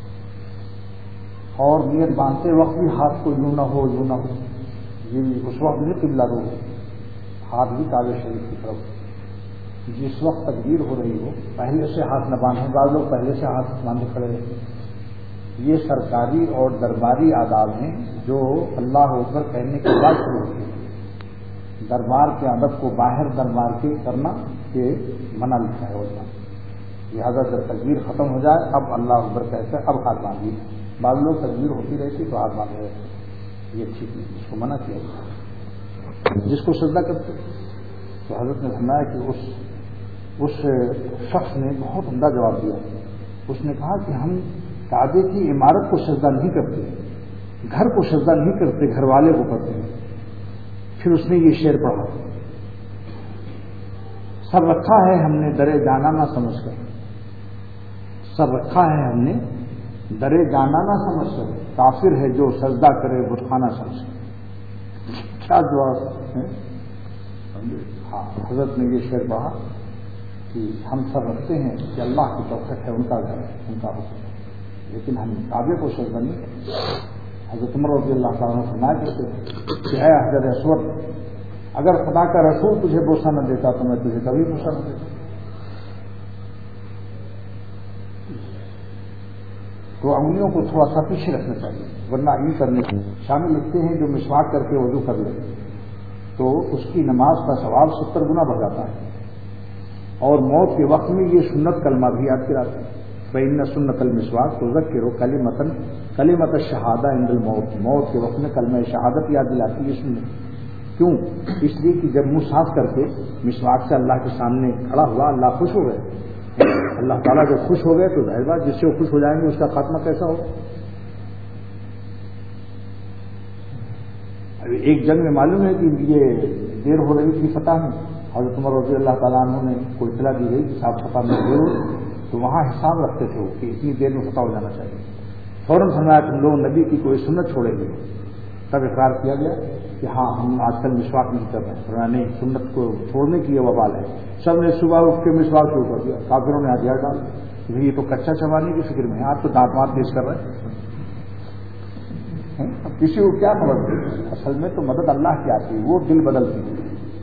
اور نیت باندھتے وقت بھی ہاتھ کو یوں نہ ہو یوں نہ ہو، یہ بھی اس وقت بھی قبلہ رو، ہاتھ بھی کعبے شریف کی طرف. جس وقت تکبیر ہو رہی ہو پہلے سے ہاتھ نہ باندھیں، بعض لوگ پہلے سے ہاتھ باندھے کھڑے رہتے ہیں. یہ سرکاری اور درباری آداب ہیں جو اللہ اکبر کہنے کے بعد شروع ہوتے ہیں. دربار کے ادب کو باہر دربار کے کرنا یہ منع لکھا ہے ہوتا. لہٰذا جب تکبیر ختم ہو جائے اب اللہ اکبر کہتے ہیں اب ہاتھ باندھیے. بعض لوگ تکبیر ہوتی رہتی تو ہاتھ باندھے رہتے، یہ ٹھیک نہیں، اس کو منع کیا جائے. جس کو سجدہ کرتے تو حضرت نے فرمایا کہ اس اس شخص نے بہت عمدہ جواب دیا. اس نے کہا کہ ہم کعبے کی عمارت کو سجدہ نہیں کرتے، گھر کو سجدہ نہیں کرتے، گھر والے کو کرتے ہیں. پھر اس نے یہ شعر پڑھا، سب رکھا ہے ہم نے درے جانا نہ سمجھ کر، سب رکھا ہے ہم نے درے جانا نہ سمجھ کر، کافر ہے جو سجدہ کرے بتخانہ سمجھ کر. کیا جواب ہے؟ ہاں حضرت نے یہ شعر پڑھا کہ ہم سب رکھتے ہیں کہ اللہ کی توفیق ہے، ان کا گھر ہے، ان کا حکم ہے، لیکن ہم کعبے کو سجدہ نہیں کرتے. حضرت عمر رضی اللہ تعالیٰ نے فرمایا کرتے کہ اے حجر اسود، اگر خدا کا رسول تجھے بوسہ نہ دیتا تو میں تجھے کبھی بوسہ نہ دیتا. تو انگلیوں کو تھوڑا سا پیچھے رکھنا چاہیے، ورنہ یہ کرنے کے شامل لکھتے ہیں جو مسواک کر کے وضو کر لے تو اس کی نماز کا ثواب ستر گنا بڑھ جاتا ہے. اور موت کے وقت میں یہ سنت کلمہ بھی یاد کراتے ہیں، فإن سنت المسواک تذکر کلمۃ کلمۃ الشہادہ عند الموت. موت کے وقت میں کلمہ شہادت یاد دلاتی ہے سنت. کیوں؟ اس لیے کہ جب منہ صاف کر کے مسواک سے اللہ کے سامنے کھڑا ہوا اللہ خوش ہو گئے. اللہ تعالیٰ جب خوش ہو گئے تو ظاہر بات جس سے وہ خوش ہو جائیں گے اس کا خاتمہ کیسا ہو. ایک جنگ میں معلوم ہے کہ یہ دیر ہو رہی تھی فتح میں، حضرت عمر رضی اللہ تعالیٰ عنہ نے کوئی اطلاع دی گئی کہ صاحب فتح میں دیر ہو، تو وہاں حساب رکھتے تھے کہ اتنی دیر میں فتح ہو جانا چاہیے. فوراً فرمایا تم لوگ نبی کی کوئی سنت چھوڑیں گے. تب اقرار کیا گیا کہ ہاں ہم آج کل مسواک نہیں کر رہے ہیں. فرمایا نہیں، سنت کو چھوڑنے کی یہ وبال ہے. سب نے صبح اٹھ کے مسواک شروع کر دیا. کافروں نے ہتھیار ڈال کہ یہ تو کچا چبانے کی فکر میں ہے، آپ تو دانت وانت پیش کر رہے ہیں. اب کسی کو کیا مدد؟ اصل میں تو مدد اللہ کی آتی ہے، وہ دل بدلتی ہے.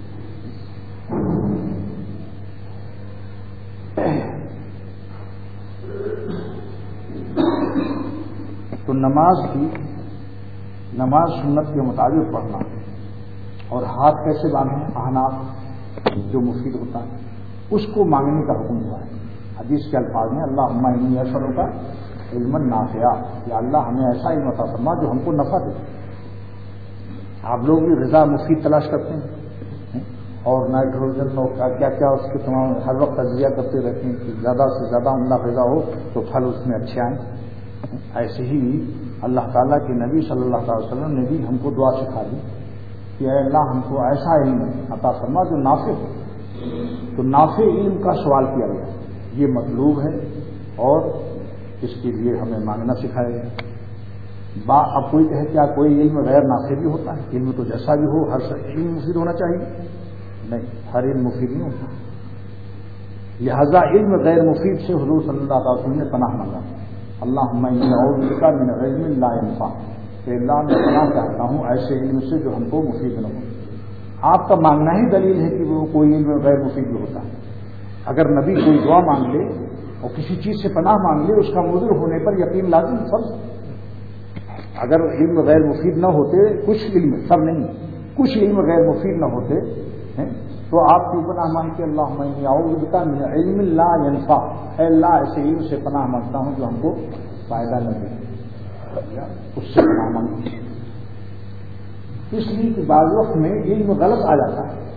تو نماز کی نماز سنت کے مطابق پڑھنا اور ہاتھ کیسے باندھیں، احناف جو مفید ہوتا ہے اس کو مانگنے کا حکم ہوا ہے. حدیث کے الفاظ میں اللہم انی اسألک علما نافعا، یا اللہ ہمیں ایسا علم عطا فرما جو ہم کو نفع دے. آپ لوگ بھی غذا مفید تلاش کرتے ہیں اور نائٹروجن اور کیا کیا اس کے تمام ہر وقت تجزیہ کرتے رہتے ہیں کہ زیادہ سے زیادہ عمدہ غذا ہو تو پھل اس میں اچھے آئیں. ایسے ہی اللہ تعالیٰ کے نبی صلی اللہ علیہ وسلم نے بھی ہم کو دعا سکھا دی کہ اے اللہ ہم کو ایسا علم عطا فرما جو نافع ہو. تو نافع علم کا سوال کیا گیا، یہ مطلوب ہے اور اس کے لیے ہمیں مانگنا سکھایا گیا. با اب کوئی کہے کیا کوئی علم غیر نافع بھی ہوتا ہے؟ علم تو جیسا بھی ہو ہر علم مفید ہونا چاہیے؟ نہیں، ہر علم مفید نہیں ہوتا. لہذا علم غیر مفید سے حضور صلی اللہ علیہ وسلم نے پناہ مانگا. اللہم انی اعوذ بک من علم لا ينفع، کہ اللہ میں پناہ چاہتا ہوں ایسے علم سے جو ہم کو مفید نہ ہو. آپ کا مانگنا ہی دلیل ہے کہ وہ کوئی علم غیر مفید بھی ہوتا ہے. اگر نبی کوئی دعا مانگ لے اور کسی چیز سے پناہ مانگ لے، اس کا مضر ہونے پر یقین لازم فرض. اگر علم غیر مفید نہ ہوتے، کچھ علم سب نہیں، کچھ علم غیر مفید نہ ہوتے تو آپ کی پناہ مانگ کے اللہم انی اعوذ بک من علم لا ينفع، اے اللہ ایسے علم سے پناہ مانگتا ہوں جو ہم کو فائدہ نہ دے، اس سے پناہ مانگتا ہوں. اس لیے کہ بعض وقت میں علم غلط آ جاتا ہے،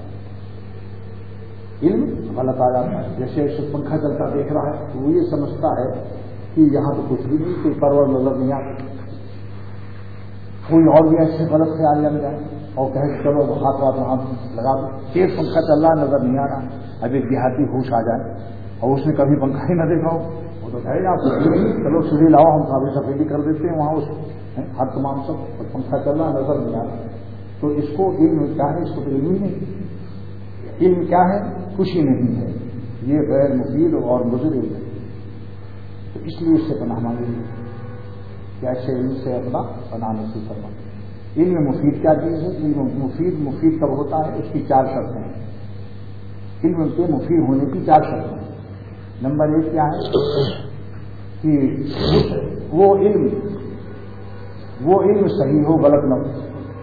علم غلط آ جاتا ہے. جیسے ایسے پنکھا چلتا دیکھ رہا ہے تو وہ یہ سمجھتا ہے کہ یہاں تو کچھ بھی نہیں، کوئی پرور نظر نہیں آتا. کوئی اور بھی ایسے غلط خیال لگ جائے اور کہے کہ چلو ہاتھ ہاتھ ہاتھ لگا دو، ایک پنکھا چل رہا نظر نہیں آ رہا. اب ایک دیہاتی ہوش آ جائے اور اس نے کبھی پنکھا ہی نہ دیکھا ہو، وہ تو کہے آپ کچھ نہیں، چلو سیڑھی لاؤ ہم صافی سفیدی کر دیتے ہیں وہاں اس ہر تمام سب پنکھا چل رہا نظر نہیں آ رہا. تو اس کو علم کیا ہے؟ اس کو تو علم ہی نہیں. علم کیا ہے؟ کچھ ہی نہیں ہے، یہ غیر مفید اور مضر علم ہے. تو اس لیے اس سے پناہ مانگیں گے کہ ایسے علم سے اپنا پناہ نصیب فرما. علم مفید کیا چیز ہے؟ علم مفید مفید کب ہوتا ہے؟ اس کی چار شرطیں ہیں. علم کے مفید ہونے کی چار شرطیں ہیں. نمبر ایک کیا ہے کہ وہ علم وہ علم صحیح ہو غلط نہ ہو.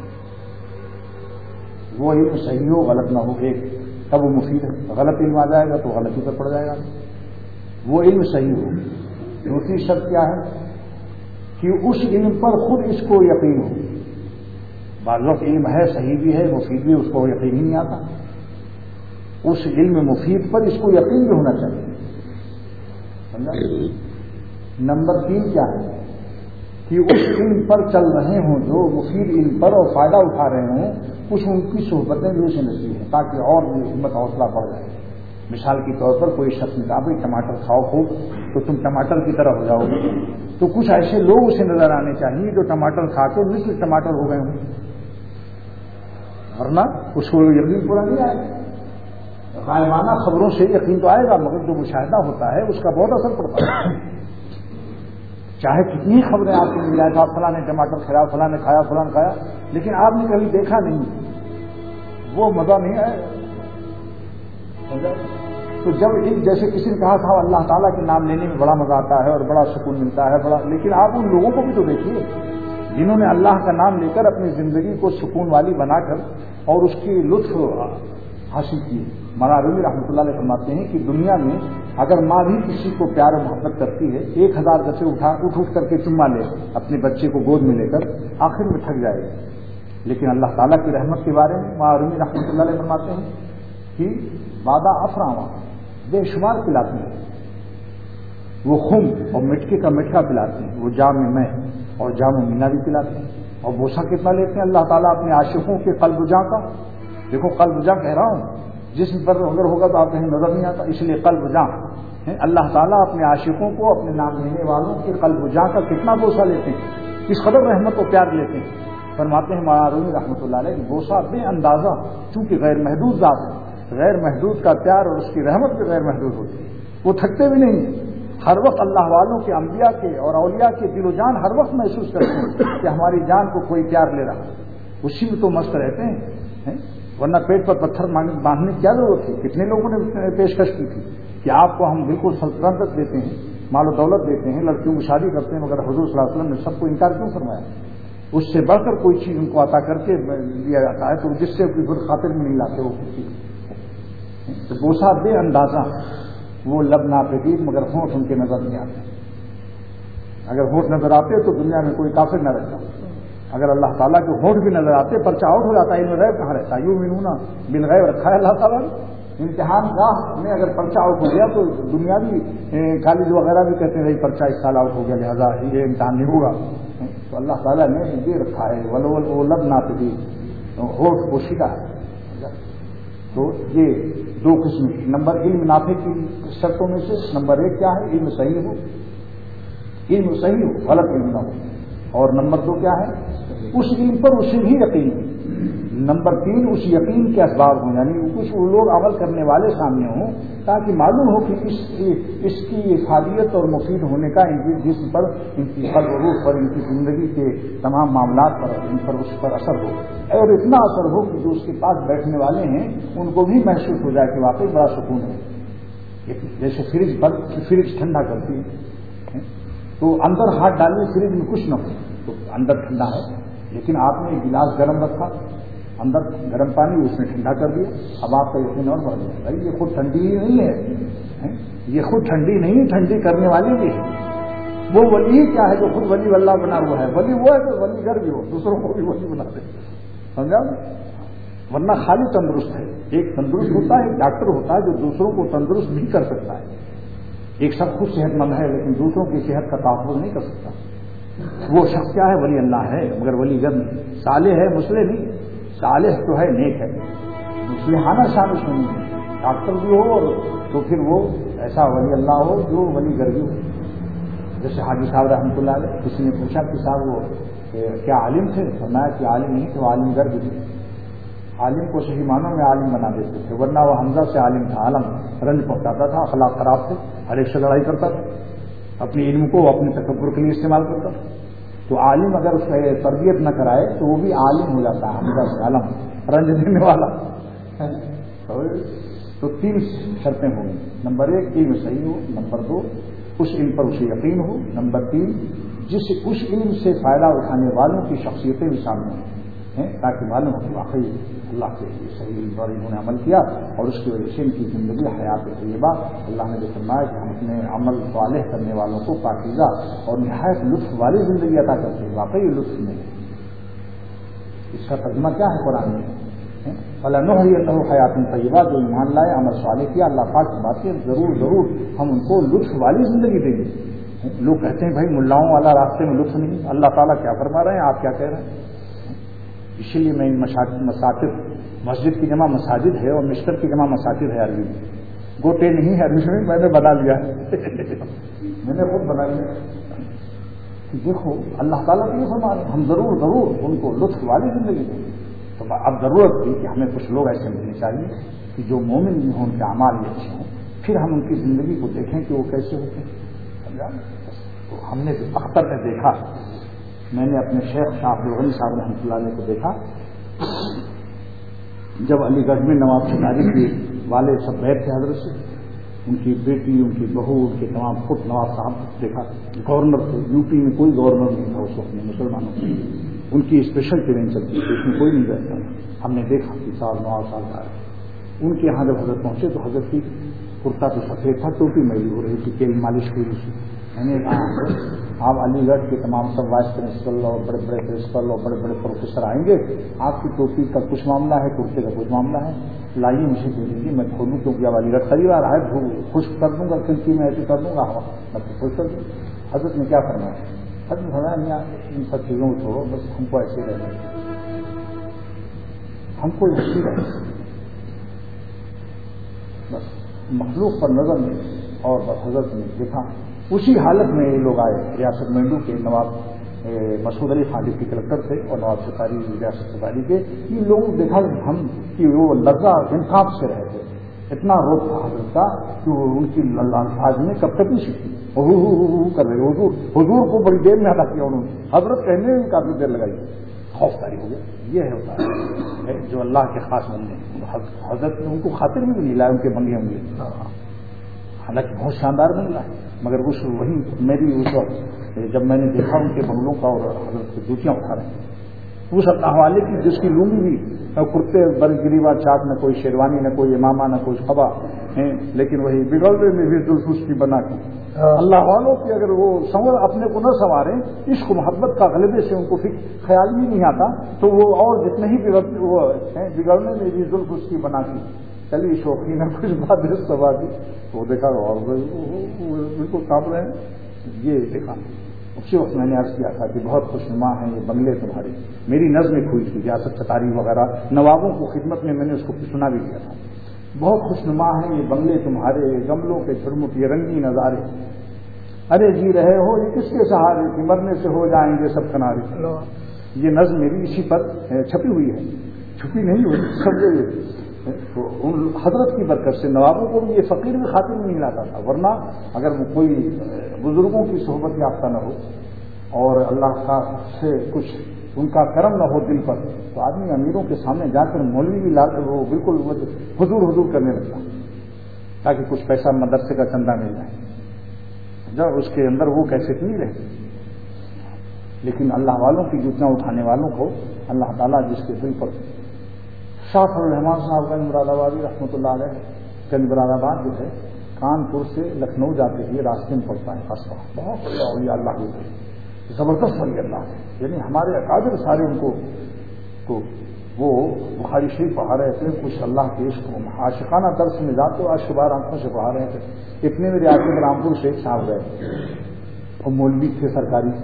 وہ علم صحیح ہو غلط نہ ہو، ایک تب وہ مفید ہے. غلط علم آ جائے گا تو غلطی پر پڑ جائے گا. وہ علم صحیح ہو. دوسری شرط کیا ہے کہ اس علم پر خود اس کو یقین ہو. بعض وقت علم ہے صحیح بھی ہے مفید بھی، اس کو یقین ہی نہیں آتا. اس علم مفید پر اس کو یقین بھی ہونا چاہیے. سمجھا؟ نمبر تین کیا ہے کہ اس علم پر چل رہے ہوں جو مفید علم پر اور فائدہ اٹھا رہے ہوں، کچھ ان کی صحبتیں بھی اسے نصیب ہیں تاکہ اور بھی ہمت حوصلہ بڑھ جائے. مثال کے طور پر کوئی شخص نے کہا بھائی ٹماٹر کھاؤ خوب تو تم ٹماٹر کی طرح ہو جاؤ گے. تو کچھ ایسے لوگ اسے نظر آنے چاہیے جو ٹماٹر کھا کے مثل ٹماٹر ہو گئے ہوں، ورنہ اس کو یقین پورا نہیں آئے گا. غائبانہ خبروں سے یقین تو آئے گا مگر جو مشاہدہ ہوتا ہے اس کا بہت اثر پڑتا ہے. چاہے کتنی خبریں آپ کو مل جائے گا فلاں نے ٹماٹر کھایا فلاں نے کھایا فلاں نے کھایا، لیکن آپ نے کبھی دیکھا نہیں، وہ مزہ نہیں آئے گا. تو جب جیسے کسی نے کہا تھا اللہ تعالیٰ کے نام لینے میں بڑا مزہ آتا ہے اور بڑا سکون ملتا ہے بڑا، لیکن آپ ان لوگوں کو بھی تو دیکھیے جنہوں نے اللہ کا نام لے کر اپنی زندگی کو سکون والی بنا کر اور اس کی لطف حاصل کی. مولانا رومی رحمۃ اللہ علیہ فرماتے ہیں کہ دنیا میں اگر ماں بھی کسی کو پیار و محبت کرتی ہے، ایک ہزار دفعے اٹھا اٹھ اٹھ کر کے چما لے اپنے بچے کو گود میں لے کر، آخر میں تھک جائے گا. لیکن اللہ تعالیٰ کی رحمت کے بارے میں مولانا رومی رحمۃ اللہ علیہ فرماتے ہیں کہ وعدہ افراواں بے شمار پلاتی ہیں. وہ خم اور مٹکے کا مٹکا پلاتے ہیں، وہ جام میں اور جام مینا بھی پلاتے ہیں. اور بوسا کتنا لیتے ہیں اللہ تعالیٰ اپنے عاشقوں کے قلب جاں کا. دیکھو قلب جاں کہہ رہا ہوں، جسم پر اگر ہوگا تو آپ کہیں نظر نہیں آتا، اس لیے قلب جاں. اللہ تعالیٰ اپنے عاشقوں کو اپنے نام لینے والوں کے قلب جاں کا کتنا بوسا لیتے ہیں، کس قدر رحمت و پیار لیتے ہیں. فرماتے ہیں مولانا رومی رحمۃ اللہ علیہ بوسا بے اندازہ، چونکہ غیر محدود ذات ہے، غیر محدود کا پیار اور اس کی رحمت بھی غیر محدود ہوتی ہے. وہ تھکتے بھی نہیں ہیں. ہر وقت اللہ والوں کے انبیاء کے اور اولیاء کے دل و جان ہر وقت محسوس کرتے ہیں کہ ہماری جان کو کوئی پیار لے رہا ہے. اسی میں تو مست رہتے ہیں، ورنہ پیٹ پر پتھر باندھنے کی کیا ضرورت تھی. کتنے لوگوں نے پیشکش کی تھی کہ آپ کو ہم بالکل سلطنت دیتے ہیں، مال و دولت دیتے ہیں، لڑکیوں کی شادی کرتے ہیں، مگر حضور صلی اللہ علیہ وسلم نے سب کو انکار کیوں فرمایا؟ اس سے بڑھ کر کوئی چیز ان کو عطا کر کے دیا جاتا ہے تو جس سے کوئی خود خاطر میں نہیں لاتے وہ کسی. تو بوسا بے اندازہ، وہ لب ناپید مگر ہونٹ ان کے نظر نہیں آتے. اگر ہونٹ نظر آتے تو دنیا میں کوئی کافر نہ رہتا. اگر اللہ تعالیٰ کے ہونٹ بھی نظر آتے پرچہ آؤٹ ہو جاتا ہے. علم غیب کہاں رہتا ہے؟ یوں مینونا بالغیب رکھا ہے اللہ تعالیٰ نے. امتحان گاہ میں اگر پرچہ آؤٹ ہو گیا تو دنیاوی کالج وغیرہ بھی کہتے ہیں پرچہ اس سال آؤٹ ہو گیا لہٰذا یہ امتحان نہیں ہوگا. تو اللہ تعالیٰ نے یہ رکھا ہے ولو لب ناپید. ہوش پوشیدہ ہے. تو یہ دو قسم کی. نمبر علم نافع کی شرطوں میں سے نمبر ایک کیا ہے؟ علم صحیح ہو، علم صحیح ہو، غلط علم نہ ہو. اور نمبر دو کیا ہے؟ اس علم پر اسے بھی یقین ہو. نمبر تین اس یقین کے اسباب ہوں، یعنی کچھ وہ لوگ عمل کرنے والے سامنے ہوں تاکہ معلوم ہو کہ اس اس کی افادیت اور مفید ہونے کا ان کی جسم پر، ان کی قلب و روح پر، ان کی زندگی کے تمام معاملات پر، ان پر اس پر اثر ہو، اور اتنا اثر ہو کہ جو اس کے پاس بیٹھنے والے ہیں ان کو بھی محسوس ہو جائے کہ واقعی بڑا سکون ہے. جیسے فریج پر فریج ٹھنڈا کرتی ہے تو اندر ہاتھ ڈالنے فریج میں کچھ نہ ہو تو اندر ٹھنڈا ہے، لیکن آپ نے ایک گلاس گرم رکھا، اندر گرم پانی اس نے ٹھنڈا کر دیا، اب آپ کا یقین اور بڑھ گیا. بھائی یہ خود ٹھنڈی ہی نہیں ہے، یہ خود ٹھنڈی نہیں، ٹھنڈی کرنے والی بھی ہے. وہ ولی کیا ہے جو خود ولی اللہ بنا ہوا ہے؟ ولی وہ ہے جو ولی گھر بھی ہو، دوسروں کو بھی ولی بنا دے. سمجھا؟ ورنہ خالی تندرست ہے. ایک تندرست ہوتا ہے، ایک ڈاکٹر ہوتا ہے جو دوسروں کو تندرست بھی کر سکتا ہے. ایک شخص خود صحت مند ہے لیکن دوسروں کی صحت کا تحفظ نہیں کر سکتا. وہ شخص کیا ہے؟ ولی اللہ ہے مگر ولی گھر نہیں. صالح ہے، مسلح نہیں. صالح تو ہے، نیک ہے، مسلحانہ شان اس میں نہیں ہے. ڈاکٹر بھی ہو اور تو پھر وہ ایسا ولی اللہ ہو جو ولی گھر بھی ہو. جیسے حاجی صاحب رحمۃ اللہ علیہ، کسی نے پوچھا کہ صاحب وہ کیا عالم تھے؟ فرمایا کہ عالم نہیں تھے، وہ عالم گھر بھی تھے. عالم کو صحیح معنوں میں عالم بنا دیتے تھے، ورنہ وہ حمزہ سے عالم تھا. عالم رنج پہنچاتا تھا، اخلاق خراب تھے، ہر ایک سے لڑائی کرتا تھا، اپنی علم کو اپنے تکبر کے لیے استعمال کرتا تھا. تو عالم اگر اس کا تربیت نہ کرائے تو وہ بھی عالم ہو جاتا ہے، حمزہ سے عالم، رنج دینے والا. تو تین شرطیں ہوں گی. نمبر ایک علم صحیح ہو، نمبر دو اس علم پر اسے یقین ہو، نمبر تین جس اس علم سے فائدہ اٹھانے والوں کی شخصیتیں بھی سامنے ہیں تاکہ معلوم ہو کہ واقعی اللہ کے صحیح علم پر انہوں نے عمل کیا اور اس کی وجہ سے ان کی زندگی حیات طیبہ. اللہ نے جو فرمایا کہ ہم اپنے عمل صالح کرنے والوں کو پاکیزہ اور نہایت لطف والی زندگی عطا کرتے ہیں. واقعی لطف میں اس کا ترجمہ کیا ہے قرآن میں؟ فَلَنُحْيِيَنَّهُ حَيَاةً طَيِّبَةً. جو ایمان لائے، عمل صالح کیا، اللہ پاک کی بات ہے، ضرور ضرور ہم ان کو لطف والی زندگی دیں گے. لوگ کہتے ہیں بھائی ملاؤں والا راستے میں لطف نہیں. اللہ تعالیٰ کیا فرما رہے ہیں، آپ کیا کہہ رہے ہیں؟ اسی لیے میں مساجد، مسجد کی جمع مساجد ہے اور مشتر کی جمع مساجد ہے عربی میں. گوٹے نہیں ہے عربی میں، میں نے بنا لیا ہے میں نے خود بنا لیا. دیکھو اللہ تعالیٰ کو یہ فرما رہے ہیں ہم ضرور ضرور ان کو لطف والی زندگی دیں گے. تو اب ضرورت تھی کہ ہمیں کچھ لوگ ایسے ملنے چاہیے کہ جو مومن بھی ہوں، ان کے اعمال بھی اچھے ہوں، پھر ہم ان کی زندگی کو دیکھیں کہ وہ کیسے ہوتے ہیں. سمجھا؟ تو ہم نے اختر نے دیکھا، میں نے اپنے شیخ شاہ عبدالغنی صاحب رحمۃ اللہ علیہ کو دیکھا جب علی گڑھ میں نواب شکاری کے والے سب بیٹھ تھے حضرت سے، ان کی بیٹی، ان کی بہو، ان کے تمام خود نواب صاحب دیکھا. گورنر تھے، یو پی میں کوئی گورنر نہیں تھا اس وقت میں مسلمانوں کی، ان کی اسپیشل ٹرین چلتی تھی، اس میں کوئی نہیں بیٹھتا. ہم نے دیکھا کہ صاحب نواب صاحب آئے، ان کے یہاں جب حضرت پہنچے تو حضرت کی کرتا تو سفید تھا، ٹوپی میلی ہو رہی تھی، تیل مالش کی رہی تھی. میں نے کہا آپ علی گڑھ کے تمام سب وائس پرنسپل اور بڑے بڑے پرنسپل اور بڑے بڑے پروفیسر آئیں گے، آپ کی ٹوپی کا کچھ معاملہ ہے، کرتے کا کچھ معاملہ ہے، لائیے مجھے دے دیجیے، میں کھولوں کیونکہ اب علی گڑھ خرید آ رہا ہے، خشک کر دوں گا، کھڑکی میں ایسے کر دوں گا، ہوا میں خوش کر دوں. حضرت نے کیا فرمایا؟ حضرت فرمایا ان سب چیزوں کو چھوڑو، بس ہم کو ایسے رہنا ہے، ہم کو ایسی رہنا، بس مخلوق پر نظر نہیں. اور بس حضرت نے دیکھا اسی حالت میں یہ لوگ آئے. ریاست مینڈو کے نواب مسعود علی خان کے کلکٹر تھے اور نواب سکاری ریاست سکاری کے. ان لوگوں نے دیکھا ہم کہ وہ لذا انصاف سے رہے تھے، اتنا روپ تھا حضرت کا کہ ان کی الفاظ میں کب تک نہیں سیکھی، حضور کر رہے حضور حضور کو بڑی دیر میں ادا کیا انہوں نے، حضرت کہنے میں کافی دیر لگائی. خوف طاری ہو گیا. یہ ہوتا ہے جو اللہ کے خاص بندے، حضرت نے ان کو خاطر میں بھی نہیں لایا، ان کے بنگے ہوں گے، حالانکہ بہت شاندار بنگلہ ہے، مگر اس وہی میری اس وقت جب میں نے دیکھا ان کے بنگلوں کا اور حضرت کی جوتیاں اٹھا رہے ہیں، اس حوالے کی جس کی لونگی بھی کرتے بر گریبا چاٹ، نہ کوئی شیروانی، نہ کوئی امامہ، نہ کوئی خبا ہیں، لیکن وہی بگڑنے میں بھی دلفس کی بنا کی. اللہ والوں کی اگر وہ سنور اپنے کو نہ سنواریں، عشق محبت کا غلبے سے ان کو خیال بھی نہیں آتا، تو وہ اور جتنے ہی بگڑنے میں بھی دلفس کی بنا کی. چلیے شوقین ہے کچھ بات ہے سبا کی، وہ دیکھا اور بالکل کام رہے ہیں. یہ دیکھا اسی وقت میں نے عرض کیا تھا کہ بہت خوشنما ہیں یہ بنگلے تمہارے. میری نظمیں کھوئی تھی ریاست ستاری وغیرہ نوابوں کو خدمت میں میں نے اس کو سنا بھی دیا تھا. بہت خوشنما ہیں یہ بنگلے تمہارے, گملوں کے جھرمٹ یہ رنگی نظارے, ارے جی رہے ہو یہ کس کے سہارے کہ مرنے سے ہو جائیں گے سب کنارے. یہ نظم میری اسی پر چھپی ہوئی ہے, چھپی نہیں ہوئی سب. تو ان حضرت کی برکت سے نوابوں کو بھی یہ فقیر بھی خاطر نہیں لاتا تھا, ورنہ اگر کوئی بزرگوں کی صحبت یافتہ نہ ہو اور اللہ کا سے کچھ ان کا کرم نہ ہو دل پر, تو آدمی امیروں کے سامنے جا کر مولوی بھی لا وہ بالکل حضور حضور کرنے لگتا تاکہ کچھ پیسہ مدرسے کا چندہ مل جائے, جب اس کے اندر وہ کیفیت نہیں رہتی. لیکن اللہ والوں کی جوتیاں اٹھانے والوں کو اللہ تعالیٰ جس کے دل پر, شاہ فضل الرحمان صاحب کا مراد آبادی رحمۃ اللہ علیہ کا مراد آباد جو ہے کانپور سے لکھنؤ جاتے ہوئے راستے میں پڑتا ہے قصبہ, بہت بڑا اولیاء اللہ ہوتے ہیں, زبردست ولی اللہ ہے. یعنی ہمارے اکابر سارے ان کو تو وہ بخاری شریف پڑھا رہے تھے, کچھ اللہ کے عشق کو عاشقانہ درس میں جاتے ہو آج بار آنکھوں سے پڑھا رہے تھے. اتنے میں ریاست رامپور سے ایک صاحب گئے, وہ مولوی تھے سرکاری,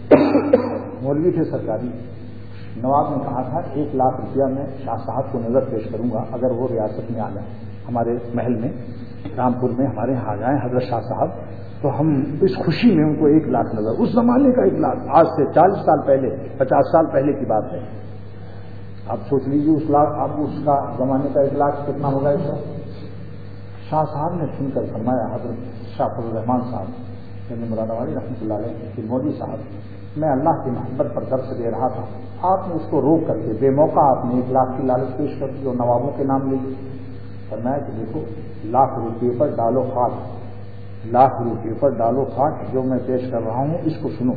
مولوی تھے سرکاری. نواب نے کہا تھا ایک لاکھ روپیہ میں شاہ صاحب کو نظر پیش کروں گا اگر وہ ریاست میں آ جائیں, ہمارے محل میں رامپور میں ہمارے یہاں آ جائیں حضرت شاہ صاحب, تو ہم اس خوشی میں ان کو ایک لاکھ نظر. اس زمانے کا ایک لاکھ آج سے چالیس سال پہلے پچاس سال پہلے کی بات ہے. آپ سوچ لیجیے اس لاکھ آپ اس کا زمانے کا ایک لاکھ کتنا ہوگا اس کا. شاہ صاحب نے سن کر فرمایا, حضرت شاہ فضل الرحمان صاحب یعنی مراد آبادی رحمۃ اللہ علیہ کہ مولوی صاحب میں اللہ کی محبت پر درس دے رہا تھا, آپ نے اس کو روک کر کے بے موقع آپ نے ایک لاکھ کی لالچ پیش کر دی اور نوابوں کے نام لے لی. فرمایا کہ دیکھو لاکھ روپے پر ڈالو خاک, لاکھ روپے پر ڈالو خاک, جو میں پیش کر رہا ہوں اس کو سنو.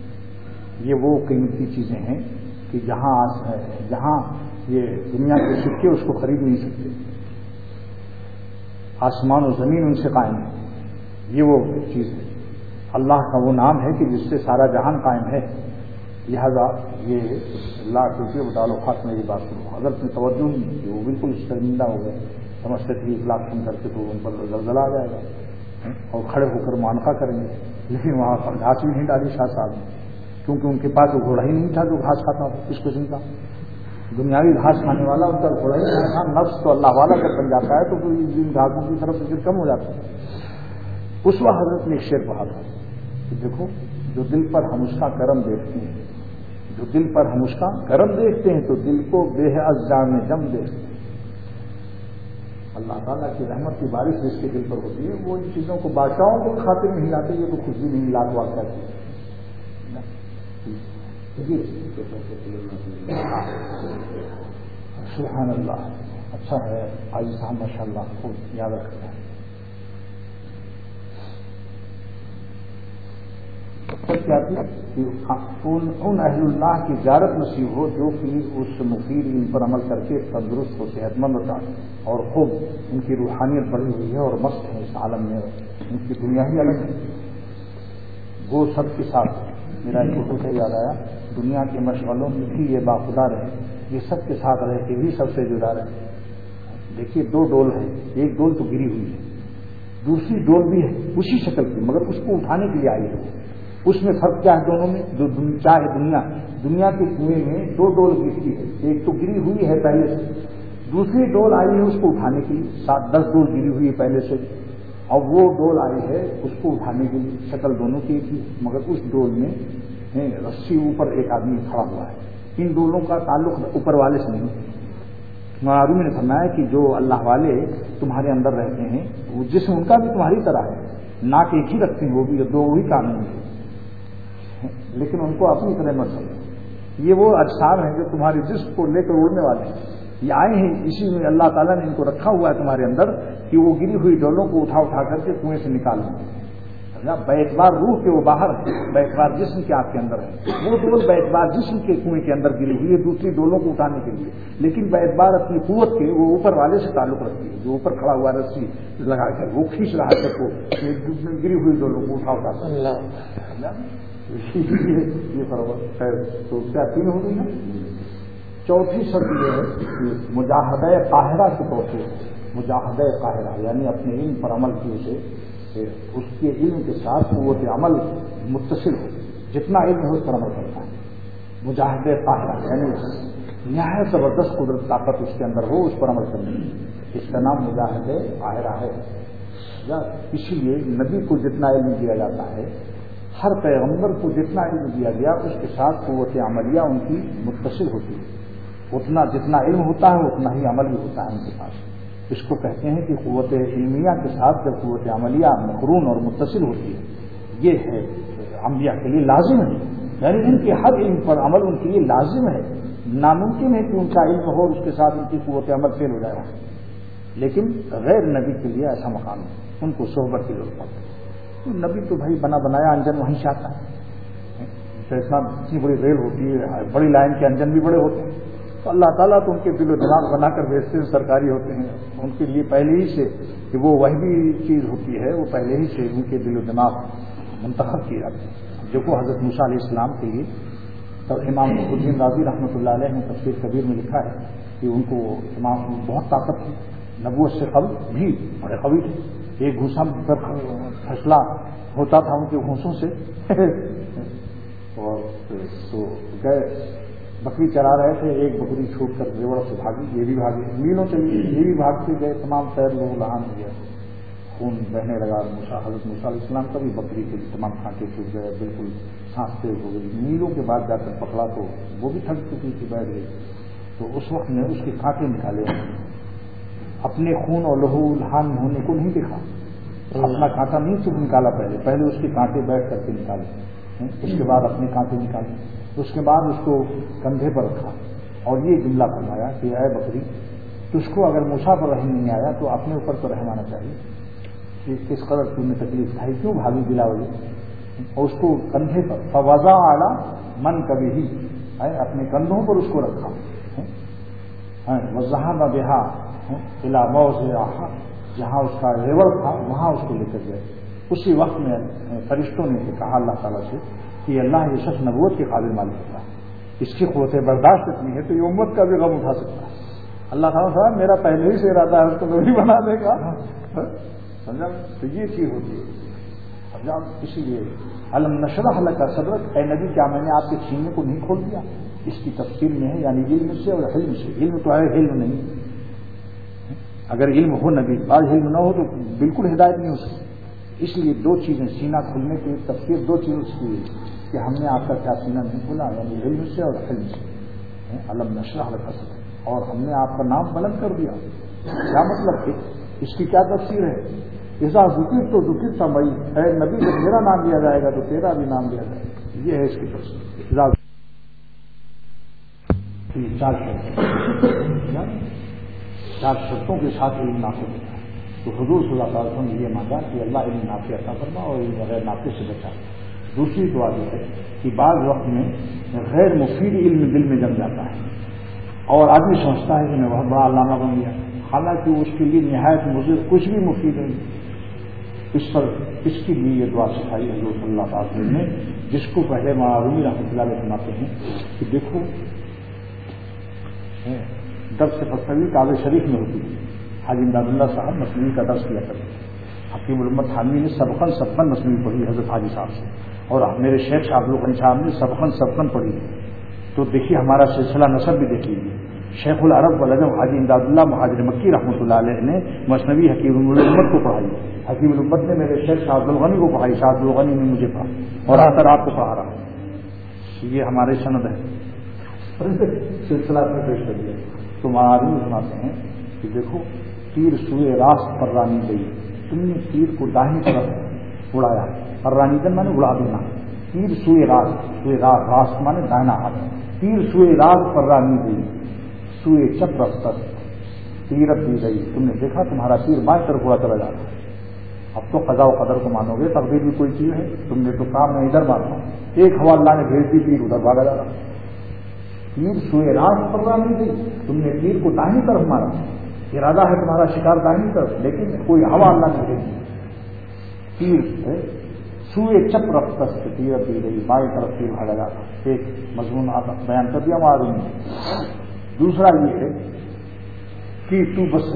یہ وہ قیمتی چیزیں ہیں کہ جہاں جہاں یہ دنیا کے سکے اس کو خرید نہیں سکتے, آسمان و زمین ان سے قائم ہے. یہ وہ چیز ہے, اللہ کا وہ نام ہے کہ جس سے سارا جہان قائم ہے. لہذا یہ لاکھ روپये ڈالو خاص میری بات کرو. اگر تم توجہ نہیں کی وہ بالکل شرمندہ ہو گئے, سمجھتے تھے ایک لاکھ سن کر کے تو ان پر زلزلہ آ جائے گا اور کھڑے ہو کر معانقہ کریں گے. لیکن وہاں پر گھاس بھی نہیں ڈالی شاہ صاحب نے, کیونکہ ان کے پاس وہ گھوڑا ہی نہیں تھا جو گھاس کھاتا اس قسم کا. دنیاوی گھاس کھانے والا ان کا گھوڑا ہی نہیں تھا. نفس تو اللہ والا جب بن جاتا ہے تو ان گھاسوں کی طرف سے کم ہو جاتا ہے. اس وقت حضرت نے ایک شعر پڑھا تھا کہ دیکھو جو دل پر ہم اس کا کرم دیکھتے ہیں, جو دل پر ہم اس کا کرم دیکھتے ہیں تو دل کو بے حد جان میں جم دیکھتے ہیں. اللہ تعالیٰ کی رحمت کی بارش جس کے دل پر ہوتی ہے وہ ان چیزوں کو بادشاہوں کو خاطر نہیں لاتے, یہ تو کچھ بھی نہیں لاکھ واقع کرتے. سبحان اللہ, اچھا ہے آج صاحب ماشاء اللہ خوب یاد رکھتے ہیں. کیا کہ ان اہل اللہ کی زیارت نصیب ہو جو کہ اس مفید ان پر عمل کر کے تندرست ہو, صحت مند ہوتا اور خوب ان کی روحانیت بڑھی ہوئی ہے اور مست ہے اس عالم میں, ان کی دنیا ہی الگ ہے. وہ سب کے ساتھ میرا ایک اردو سے یاد آیا, دنیا کے مشغلوں میں بھی یہ باخدا رہے, یہ سب کے ساتھ رہ کے بھی سب سے جدا رہے. دیکھیے دو ڈول ہے, ایک ڈول تو گری ہوئی ہے, دوسری ڈول بھی ہے اسی شکل کی مگر اس کو اٹھانے کے لیے آئی ہے. اس میں فرق کیا ہے دونوں میں؟ جو چاہے دنیا دنیا کے کنویں میں دو ڈول گرتی ہے, ایک تو گری ہوئی ہے پہلے سے, دوسری ڈول آئی ہے اس کو اٹھانے کے لیے. سات دس ڈول گری ہوئی ہے پہلے سے اور وہ ڈول آئی ہے اس کو اٹھانے کے لیے. شکل دونوں کی تھی مگر اس ڈول میں رسی اوپر ایک آدمی کھڑا ہوا ہے. ان ڈولوں کا تعلق اوپر والے سے نہیں. معلوم نے فرمایا کہ جو اللہ والے تمہارے اندر رہتے ہیں وہ جسم ان کا بھی تمہاری طرح ہے, ناک ایک ہی رکھتے ہیں, وہ بھی دو وہی قانون ہے, لیکن ان کو اپنی طرح مت سمجھو. یہ وہ اجسام ہیں جو تمہارے جسم کو لے کر اڑنے والے ہیں. یہ آئے ہیں اسی میں اللہ تعالیٰ نے ان کو رکھا ہوا ہے تمہارے اندر کہ وہ گری ہوئی ڈولوں کو اٹھا اٹھا کر کے کنویں سے نکال دیں. بیعتبار روح کے وہ باہر ہے, بیعتبار جسم کے آپ کے اندر ہے. وہ ڈول بیعتبار جسم کے کنویں کے اندر گری ہوئی ہے دوسری ڈولوں کو اٹھانے کے لیے, لیکن بیعتبار اپنی قوت کے وہ اوپر والے سے تعلق رکھتی ہے جو اوپر کھڑا ہوا رسی لگا کر وہ کھینچ رہا ہے سب کو گری ہوئی ڈولوں کو اٹھا اٹھا کر. یہ فرق ہے. تو کیا تین ہو گئی نا. چوتھی شرط یہ ہے کہ مجاہدہ قاہرہ کے طور سے, مجاہدہ قاہرہ یعنی اپنے علم پر عمل کیے سے اس کے علم کے ساتھ قوت عمل متصل ہو. جتنا علم ہے اس پر عمل کرتا ہے. مجاہد قاہرہ یعنی نہایت زبردست قدرت طاقت اس کے اندر ہو اس پر عمل کرنے کی, اس کا نام مجاہد قاہرہ ہے. اسی لیے نبی کو جتنا علم دیا جاتا ہے, ہر پیغمبر کو جتنا علم دیا گیا اس کے ساتھ قوت عملیہ ان کی متصل ہوتی ہے. اتنا جتنا علم ہوتا ہے اتنا ہی عمل بھی ہوتا ہے ان کے پاس. اس کو کہتے ہیں کہ قوت علمیہ کے ساتھ جب قوت عملیہ مقرون اور متصل ہوتی ہے, یہ ہے انبیاء کے لیے لازم ہے. یعنی ان کے ہر علم پر عمل ان کے لیے لازم ہے. ناممکن ہے کہ ان کا علم ہو اور اس کے ساتھ ان کی قوت عمل فیل ہو جائے. لیکن غیر نبی کے لیے ایسا مقام ہے, ان کو صحبت کی ضرورت پڑتی ہے. نبی تو بھائی بنا بنایا انجن وہیں سے آتا ہے. اتنا اتنی بڑی ریل ہوتی ہے, بڑی لائن کے انجن بھی بڑے ہوتے ہیں, تو اللہ تعالیٰ تو ان کے دل و دماغ بنا کر بھیجتے ہیں, سرکاری ہوتے ہیں. ان کے لیے پہلے ہی سے کہ وہ وہی چیز ہوتی ہے, وہ پہلے ہی سے ان کے دل و دماغ منتخب کیے جاتے ہیں. دیکھو حضرت موسیٰ علیہ السلام کے لیے تو امام فخر الدین رازی رحمۃ اللہ علیہ نے تفسیر کبیر میں لکھا ہے کہ ان کو امام بہت طاقت تھی, نبوت سے قبل بھی بڑے قوی تھے. ایک گھوسا پر فیصلہ ہوتا تھا ان کے گھوسوں سے. اور تو گئے بکری چرا رہے تھے, ایک بکری چھوٹ کر ریوڑ سے بھاگی, یہ بھی بھاگی, میلوں چلی, یہ بھی بھاگتے گئے, تمام پیر لوگ لہان ہو گیا, خون بہنے لگا. موسیٰ حضرت موسیٰ علیہ السلام کا بھی بکری کے تمام کانٹے چھوٹ گئے, بالکل سانس تیز ہو گئی. میلوں کے بعد جا کر پکڑا تو وہ بھی تھک چکی تھی, بیٹھ گئی. تو اس وقت نے اس کے کانٹے نکالے, اپنے خون اور لہو لہان ہونے کو نہیں دیکھا, اپنا کانٹا نہیں صرف نکالا, پہلے پہلے اس کے کانٹے بیٹھ کر کے نکالے, اس کے بعد اپنے کانٹے نکالے, اس کے بعد اس کو کندھے پر رکھا اور یہ جملہ فرمایا کہ اے بکری, تجھ کو اگر موسیٰ پر رحم نہیں آیا تو اپنے اوپر تو رحم آنا چاہیے کہ کس قدر تم نے تکلیف اٹھائی, کیوں بھاگی بلا وجہ. اور اس کو کندھے پر فوضا اعلیٰ من کبھی ہی, اپنے کندھوں پر اس کو رکھا. وضاحب بہا الا موضع جہاں اس کا ریوڑ تھا وہاں اس کو لے کر گئے. اسی وقت میں فرشتوں نے کہا اللہ تعالیٰ سے کہ اللہ یہ شخص نبوت کے قابل معلوم ہوتا ہے, اس کی قوت برداشت اتنی ہے تو یہ امت کا بھی غم اٹھا سکتا ہے. اللہ تعالیٰ صاحب میرا پہلے ہی سے ارادہ ہے اس کو نبی بنا دے گا, سمجھا. تو یہ چیز ہوتی ہے. سمجھا. اسی لیے علم نشرح لک صدرک, اے نبی کیا میں نے آپ کے سینے کو نہیں کھول دیا. اس کی تفصیل میں ہے یعنی علم سے اور علم سے. علم تو ہے, علم نہیں. اگر علم ہو نبی بعض علم نہ ہو تو بالکل ہدایت نہیں ہو سکتی. اس لیے دو چیزیں, سینہ کھلنے کی تفسیر دو چیزوں سے کہ ہم نے آپ کا کیا سینہ نہیں کھولا, یعنی علم سے اور علم سے. علم نشرح لک صدرک, اور ہم نے آپ کا نام بلند کر دیا. کیا مطلب کہ اس کی کیا تفسیر ہے؟ ایسا ذکر تو ذکر تھا بھائی, اے نبی جب میرا نام لیا جائے گا تو تیرا بھی نام لیا جائے گا. یہ ہے اس کی تفسیر. چار چار شرطوں کے ساتھ علم نافع ہوتا ہے. تو حضور صلی اللہ علیہ وسلم نے یہ مانگا کہ اللہ علم نافع عطا فرما اور علم غیر نافع سے بچا. دوسری دعا یہ ہے کہ بعض وقت میں غیر مفید علم دل میں جم جاتا ہے اور آدمی سمجھتا ہے کہ میں بہت بڑا علامہ بن گیا, حالانکہ اس کے لیے نہایت مضر کچھ بھی مفید نہیں. اس پر اس کے لیے یہ دعا سکھائی حضور صلی اللہ علیہ وسلم نے, جس کو پہلے معاویہ رحمۃ اللہ علیہ سناتے ہیں کہ دیکھو درس فتوی کعبہ شریف میں ہوتی ہے. حاجی امداد اللہ صاحب مصنوعی کا درس کیا کرتے ہیں. حکیم الامت تھانوی نے سبقن سبقن مصنوعی پڑھی حضرت حاجی صاحب سے, اور میرے شیخ شاہ عبد الغنی صاحب نے سبقن سبقن پڑھی. تو دیکھیے ہمارا سلسلہ نسب بھی دیکھ لیجیے. شیخ العرب والعجم حاجی امداد اللہ مہاجر مکی رحمۃ اللہ علیہ نے مصنوعی حکیم الامت کو پڑھائی. حکیم الامت نے میرے شیخ شاہ عبد الغنی کو پڑھائی, شاہ عبد الغنی نے مجھے پڑھا, اور آ کر آپ کو پڑھا رہا ہوں. یہ ہمارے سند ہے, سلسلہ میں پیش کر دیا. تو معاویہ سناتے ہیں کہ دیکھو تیر سوئے راست پر رانی گئی, تم نے تیر کو داہنی طرف اڑایا. پر رانی دن میں نے اڑا دینا. تیر سوئے راست, سوئے راست مانے داہنا ہاتھ. تیر سوئے راست پر رانی گئی, سوئے چپ رفتر تیرت دی گئی. تم نے دیکھا تمہارا تیر بائیں طرف اڑا چلا جاتا. اب تو قضاء و قدر کو مانو گے, تقدیر بھی کوئی چیز ہے. تم نے تو کام میں ادھر مارا, ایک ہوا اللہ نے بھیج دی, تیر ادھر بھاگا جا رہا. تیر سوئے راست پر رانی گئی, تم نے تیر کو داہنی طرف مارا. ارادہ ہے تمہارا شکار داہنی طرف, لیکن کوئی ہوا اللہ نے بھیج دی. تیر سوئے چپ رفتر سے تیرت دی گئی, بائیں طرف تیر بھاگا جاتا. ایک مضمون بیان کر دیا معلوم. دوسرا یہ ہے کہ تو بس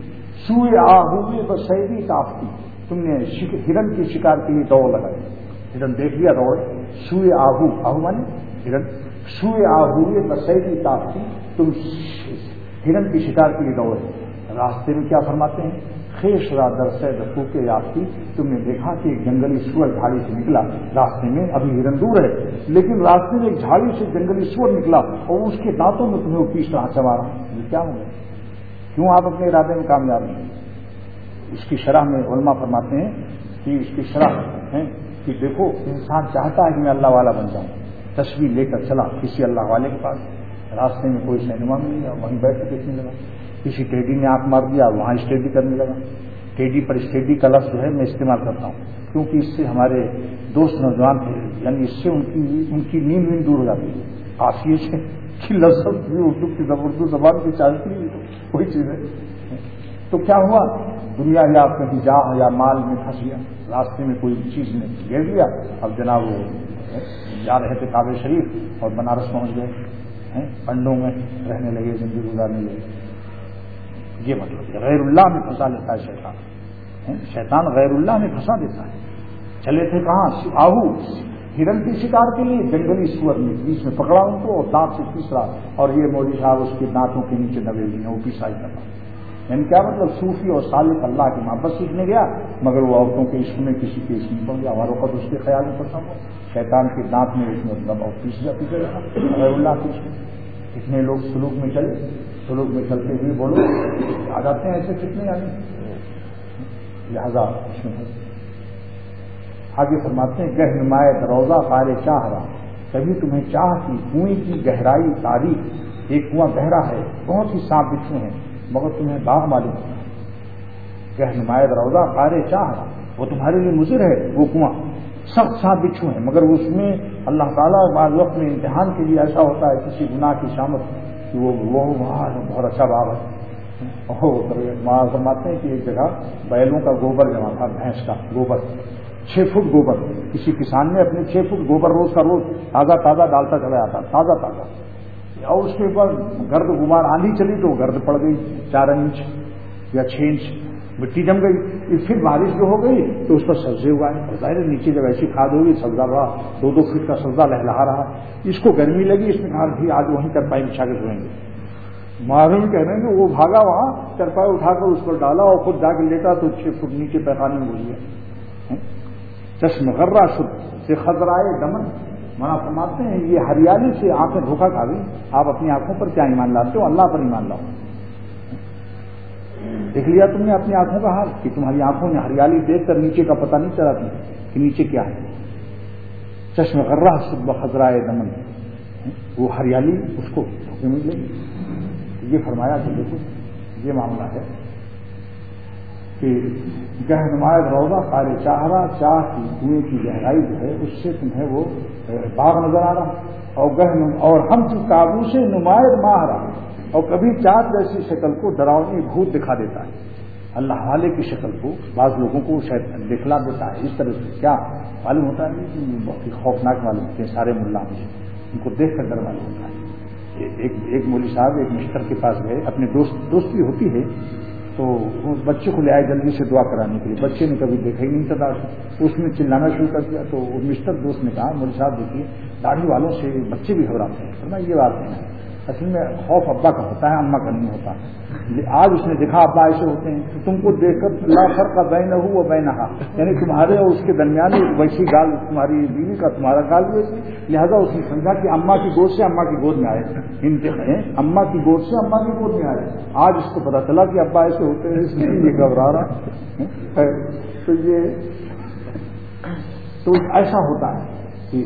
سوئے آہوئے بسیدی کافتی, تم نے ہرن کی شکار کے لیے دوڑ لگائی. ہرن دیکھ لیا دوڑ سوئے آہو آہو مانے ہرن سوئے آہو یہ بسیری تاپتی تم ہرن کی شکار کے لیے دوڑے. راستے میں کیا فرماتے ہیں خیش را در سے دفو کے یافتی تم نے دیکھا کہ ایک جنگلی سور جھاڑی سے نکلا راستے میں. ابھی ہرن دور ہے لیکن راستے میں ایک جھاڑی سے جنگلی سور نکلا اور اس کے دانتوں میں تمہیں وہ پیس رہا چبا رہا. یہ کیا ہو گیا؟ کیوں آپ اپنے ارادے میں کامیاب نہیں؟ اس کی شرح میں علماء فرماتے ہیں کہ اس کی شرح ہے کہ دیکھو انسان چاہتا ہے کہ میں اللہ والا بن جاؤں. تصویر لے کر چلا کسی اللہ والے کے پاس. راستے میں کوئی سینما نہیں لیا وہیں بیٹھ کے دیکھنے لگا. کسی ٹیڈی نے آنکھ مار دیا وہاں اسٹڈی کرنے لگا. ٹیڈی پر اسٹڈی کا لفظ جو ہے میں استعمال کرتا ہوں کیونکہ اس سے ہمارے دوست نوجوان تھے یعنی اس سے ان کی ان کی نیند نیند دور ہو جاتی ہے. آفیے سے کی لفظ اردو کی اردو زبان کی چالتی کوئی چیز ہے. تو کیا ہوا دنیا یا کہیں جا یا مال میں پھنس گیا. راستے میں کوئی چیز نے گھیر دیا. اب جناب وہ جا رہے تھے کعبہ شریف اور بنارس پہنچ گئے. پنڈوں میں رہنے لگے زندگی گزارنے لگے. یہ مطلب غیر اللہ میں پھنسا لیتا ہے شیطان. شیطان غیر اللہ میں پھنسا دیتا ہے. چلے تھے کہاں آہو ہرن کی شکار کے لیے جنگلی سور نے بیچ میں پکڑا ان کو اور دانت سے پیس رہا اور یہ مولوی صاحب اس کے دانتوں کے نیچے دبے ہوئے ہیں وہ پیسائی کر رہا. یعنی کیا مطلب صوفی اور صالح اللہ کی محبت سیکھنے گیا مگر وہ عورتوں کے عشق میں کسی کے عشق میں پڑ گیا. ہماروں کا تو اس کے خیال میں پڑتا ہوا شیطان کے دانت میں اس میں دباؤ پیس جا پیچھے رہا غیر اللہ کے عشق میں. کتنے لوگ سلوک میں چلے سلوک میں چلتے ہوئے بولو آ جاتے ہیں ایسے کتنے یعنی لہذا اس میں آگے فرماتے ہیں گہ نمایت روزہ قار چاہ رہا. کبھی تمہیں چاہ کی کنویں کی گہرائی تاریخ ایک کنواں گہرا ہے بہت ہی سانپ بچھو ہیں مگر تمہیں باغ معلوم ہوتا ہے. گہ نمایت روزہ قار چاہ رہا وہ تمہارے لیے مضر ہے. وہ کنواں سخت سانپ بچھو ہیں مگر اس میں اللہ تعالیٰ بعض وقت میں امتحان کے لیے ایسا ہوتا ہے کسی گناہ کی شامت کہ وہ وہ بہت اچھا باغ ہے. وہاں فرماتے ہیں کہ ایک جگہ بیلوں کا گوبر جمع تھا بھینس کا گوبر چھ فٹ گوبر. کسی کسان نے اپنے چھ فٹ گوبر روز کا روز تازہ تازہ ڈالتا چلا جاتا تازہ تازہ اور اس کے اوپر گرد غبار آندھی چلی تو گرد پڑ گئی چار انچ یا چھ انچ مٹی جم گئی. پھر بارش جو ہو گئی تو اس پر سبزے اگائے اور ظاہر نیچے جب ایسی کھاد ہوگی سبزہ رہا دو دو فٹ کا سبزہ لہلہا رہا. اس کو گرمی لگی اس نے کہا بھی آج وہیں چرپائی بچھا کے سوئیں گے. معلوم کہہ رہے ہیں کہ وہ بھاگا وہاں چرپائی اٹھا کر اس پر ڈالا اور خود جا کے لیٹا تو چھ فٹ نیچے پیخانے میں گھس گیا. چشم غرہ شد سے خضرائے دمن منا فرماتے ہیں یہ ہریالی سے آنکھیں دھوکہ کھا گئی. آپ اپنی آنکھوں پر کیا ایمان لاتے ہو؟ اللہ پر ایمان لاؤ. دیکھ لیا تم نے اپنی آنکھوں کا حال کہ تمہاری آنکھوں نے ہریالی دیکھ کر نیچے کا پتہ نہیں چلا تھی کہ نیچے کیا ہے. چشم غرہ شد خضرائے دمن وہ ہریالی اس کو دھوکے میں لے گی. یہ فرمایا کہ دیکھو یہ معاملہ ہے کہ گہ نمایت روزہ قار چاہرا چاہ کی کنویں کی گہرائی جو ہے اس سے تمہیں وہ باغ نظر آ رہا اور گہ اور ہم کی قابو سے نمایت ماہرا اور کبھی چاند جیسی شکل کو ڈراؤنی بھوت دکھا دیتا ہے. اللہ والے کی شکل کو بعض لوگوں کو شاید دکھلا دیتا ہے. اس طرح سے کیا معلوم ہوتا ہے کہ بہت ہی خوفناک معلوم ہوتے ہیں سارے ملا مجھے ان کو دیکھ کر ڈر معلوم ہوتا ہے. ایک ایک مولوی صاحب ایک مشتر کے پاس گئے اپنے دوست دوستی ہوتی ہے تو بچے کو لے آئے جلدی سے دعا کرانے کے لیے. بچے نے کبھی دیکھا ہی نہیں تھا. اس نے چلانا شروع کر دیا تو مشتر دوست نے کہا مولوی صاحب دیکھیے داڑھی والوں سے بچے بھی گھبراتے ہیں. نا یہ بات نہیں ہے. اصل میں خوف ابا کا ہوتا ہے اماں کا نہیں ہوتا. آج اس نے دیکھا ابا ایسے ہوتے ہیں تو تم کو دیکھ کر لا فرق بین ہو وہ بینہا یعنی تمہارے اور اس کے درمیان ویسی گال تمہاری بیوی کا تمہارا گال ویسی. لہذا اس نے سمجھا کہ اماں کی گود سے اماں کی گود میں آئے انتخاب اماں کی گود سے اماں کی گود میں آئے. آج اس کو پتا چلا کہ ابا ایسے ہوتے ہیں اس لیے یہ گھبرا رہا ہے. تو یہ تو ایسا ہوتا ہے کہ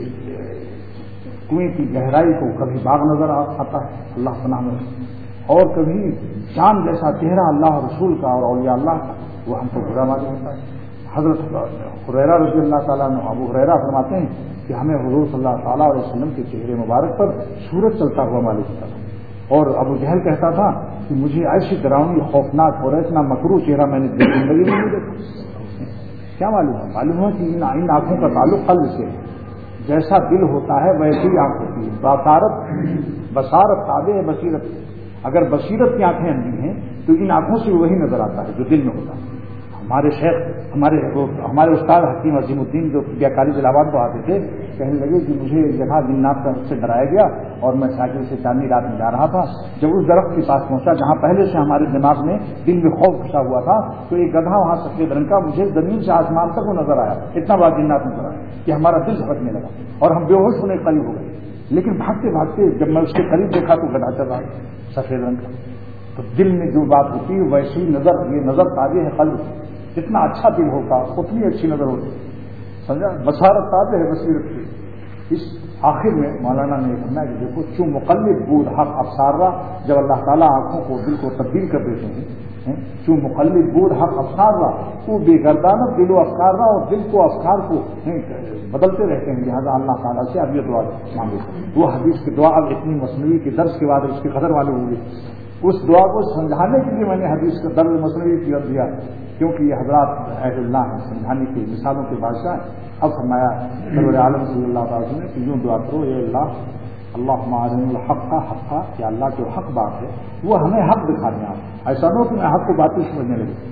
کنویں کی گہرائی کو کبھی باغ نظر آتا ہے اللہ پناہ میں اور کبھی چاند جیسا چہرہ اللہ رسول کا اور اولیاء اللہ کا وہ ہم کو برا معلوم ہوتا ہے. حضرت ہریرہ رضی اللہ تعالیٰ عنہ ابو ہریرہ فرماتے ہیں کہ ہمیں حضور صلی اللہ تعالیٰ علیہ وسلم کے چہرے مبارک پر سورج چلتا ہوا معلوم ہوتا تھا اور ابو جہل کہتا تھا کہ مجھے ایسی ڈراؤنی خوفناک اور اتنا مکروہ چہرہ میں نے زندگی میں نہیں دیکھا. کیا معلوم ہے؟ معلوم ہے کہ ان آنکھوں کا تعلق قلب سے جیسا دل ہوتا ہے ویسی آنکھ ہوتی ہے. بصارت بصارت تابع بصیرت. اگر بصیرت کی آنکھیں اندھی ہیں تو ان آنکھوں سے وہی نظر آتا ہے جو دل میں ہوتا ہے. ہمارے شیخ ہمارے ہمارے استاد حکیم عظیم الدین جو طبیہ کالج الہ آباد پڑھاتے تھے کہنے لگے کہ مجھے جگہ جنات کا سے ڈرایا گیا اور میں سائیکل سے چاندنی رات میں جا رہا تھا. جب اس درخت کے پاس پہنچا جہاں پہلے سے ہمارے دماغ میں دل میں خوف گھسا ہوا تھا تو ایک گدھا وہاں سفید رنگ کا مجھے زمین سے آسمان تک وہ نظر آیا. اتنا بڑا جنات نظر آیا کہ ہمارا دل دھڑکنے لگا اور ہم بے ہوش ہونے کے قریب ہو گئے. لیکن بھاگتے بھاگتے جب میں اس کے قریب دیکھا تو گدھا چل رہا سفید رنگ کا. تو دل میں جو بات ہوتی ہے ویسی نظر, یہ نظر تابع ہے قلب. جتنا اچھا دل ہوتا اتنی اچھی نظر ہوتی. سمجھا, بصارت تابع ہے بصیرت کی. اس آخر میں مولانا نے کہنا کہ دیکھو چوں مقلد بود حق ابصارہ, جب اللہ تعالیٰ آنکھوں کو دل کو تبدیل کر دیتے ہیں, چوں مقلد بود حق ابصارہ تو بے گردانہ دل و افکار رہا اور دل کو افکار کو بدلتے رہتے ہیں. لہٰذا اللہ تعالیٰ سے اب یہ دعا مانگے. وہ حدیث کی دعا اب اتنی مصنوعی کے درس کے بعد اس کی قدر معلوم ہوگی. اس دعا کو سمجھانے کے لیے میں نے حدیث کا درد مصنوعی کر دیا کیونکہ یہ حضرات اہل اللہ ہیں, سمجھانے کی مثالوں کے بادشاہ ہیں. اب فرمایا سرور عالم صلی اللہ تعالی وسلم نے کہ یوں دعا کرو, اے اللہ اللہ ارنا الحق کا حق کا, کہ اللہ جو حق بات ہے وہ ہمیں حق دکھا دیں. آپ ایسا نہ ہو کہ میں حق کو باطل سمجھنے لگے.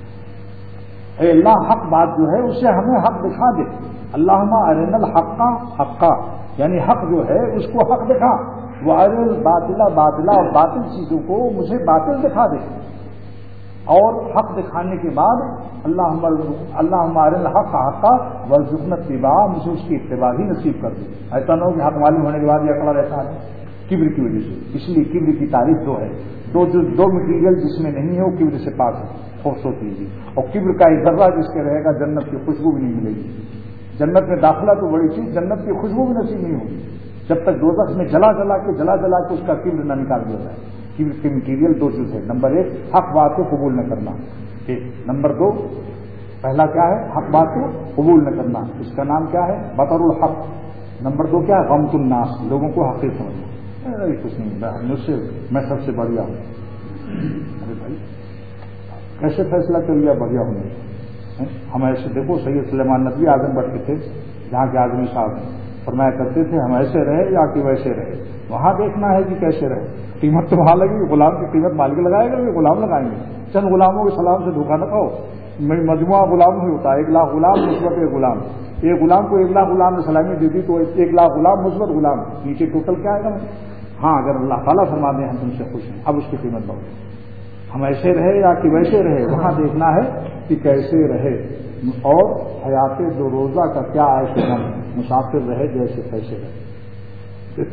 اے اللہ حق بات جو ہے اسے ہمیں حق دکھا دے. اللہم ارنا الحق کا حق کا, یعنی حق جو ہے اس کو حق دکھا. وہ ارل باطلا باطلا اور باطل چیزوں کو مجھے باطل دکھا دے. اور حق دکھانے کے بعد اللہ اللہ ارنا حق حق کا وارزقنا اتباع, مجھے اس کی اتباع ہی نصیب کر دے. ایسا نہ ہو کہ حق معلوم ہونے کے بعد یہ اکڑا رہتا ہے کبر کی وجہ سے. اس لیے کبر کی تعریف دو ہے. دو جو دو مٹیریل جس میں نہیں ہے وہ کبر سے پاک ہے, خوبصورتی ہوگی. اور کبر کا ایک ذرہ جس کے رہے گا جنت کی خوشبو بھی نہیں ملے گی. جنت میں داخلہ تو بڑی چیز, جنت کی خوشبو بھی نصیب نہیں ہوگی جب تک دوزخ میں جلا جلا کے جلا جلا کے اس کا کبر نہ نکال دیا جائے. کبر کے مٹیریل دو چیز ہے. نمبر ایک حق بات کو قبول نہ کرنا. ایک نمبر دو, پہلا کیا ہے حق بات کو قبول نہ کرنا, اس کا نام کیا ہے بطر الحق. نمبر دو کیا ہے غمت الناس, لوگوں کو حقیق سمجھنا. کچھ نہیں, مجھ سے میں سب سے بڑھیا ہوں. ارے بھائی کیسے فیصلہ کر لیا بڑھیا ہونے؟ ہم ایسے دیکھو سید سلیمان ندوی اعظم گڑھ کے تھے جہاں کے آدمی صاحب فرمایا کرتے تھے ہم ایسے رہے یا کہ ویسے رہے. وہاں دیکھنا ہے کہ کیسے رہے. قیمت تو وہاں لگے گی, غلام کی قیمت مالک لگائے گا, یہ غلام لگائیں گے. چند غلاموں کے سلام سے دھوکہ نہ کھاؤ. مجموعہ غلام نہیں ہوتا, ایک لاکھ غلام مثبت ایک غلام. ایک غلام کو ایک لاکھ غلام نے سلامی دی تھی تو ایک لاکھ غلام مثبت غلام, نیچے ٹوٹل کیا آئے گا. ہاں اگر اللہ تعالیٰ فرما دیں ہم تم سے خوش ہیں, اب اس کی قیمت بہت. ہم ایسے رہے یا کہ ویسے رہے, وہاں دیکھنا ہے کہ کیسے رہے. اور حیات دو روزہ کا کیا ہے, ہم مسافر رہے جیسے کیسے رہے.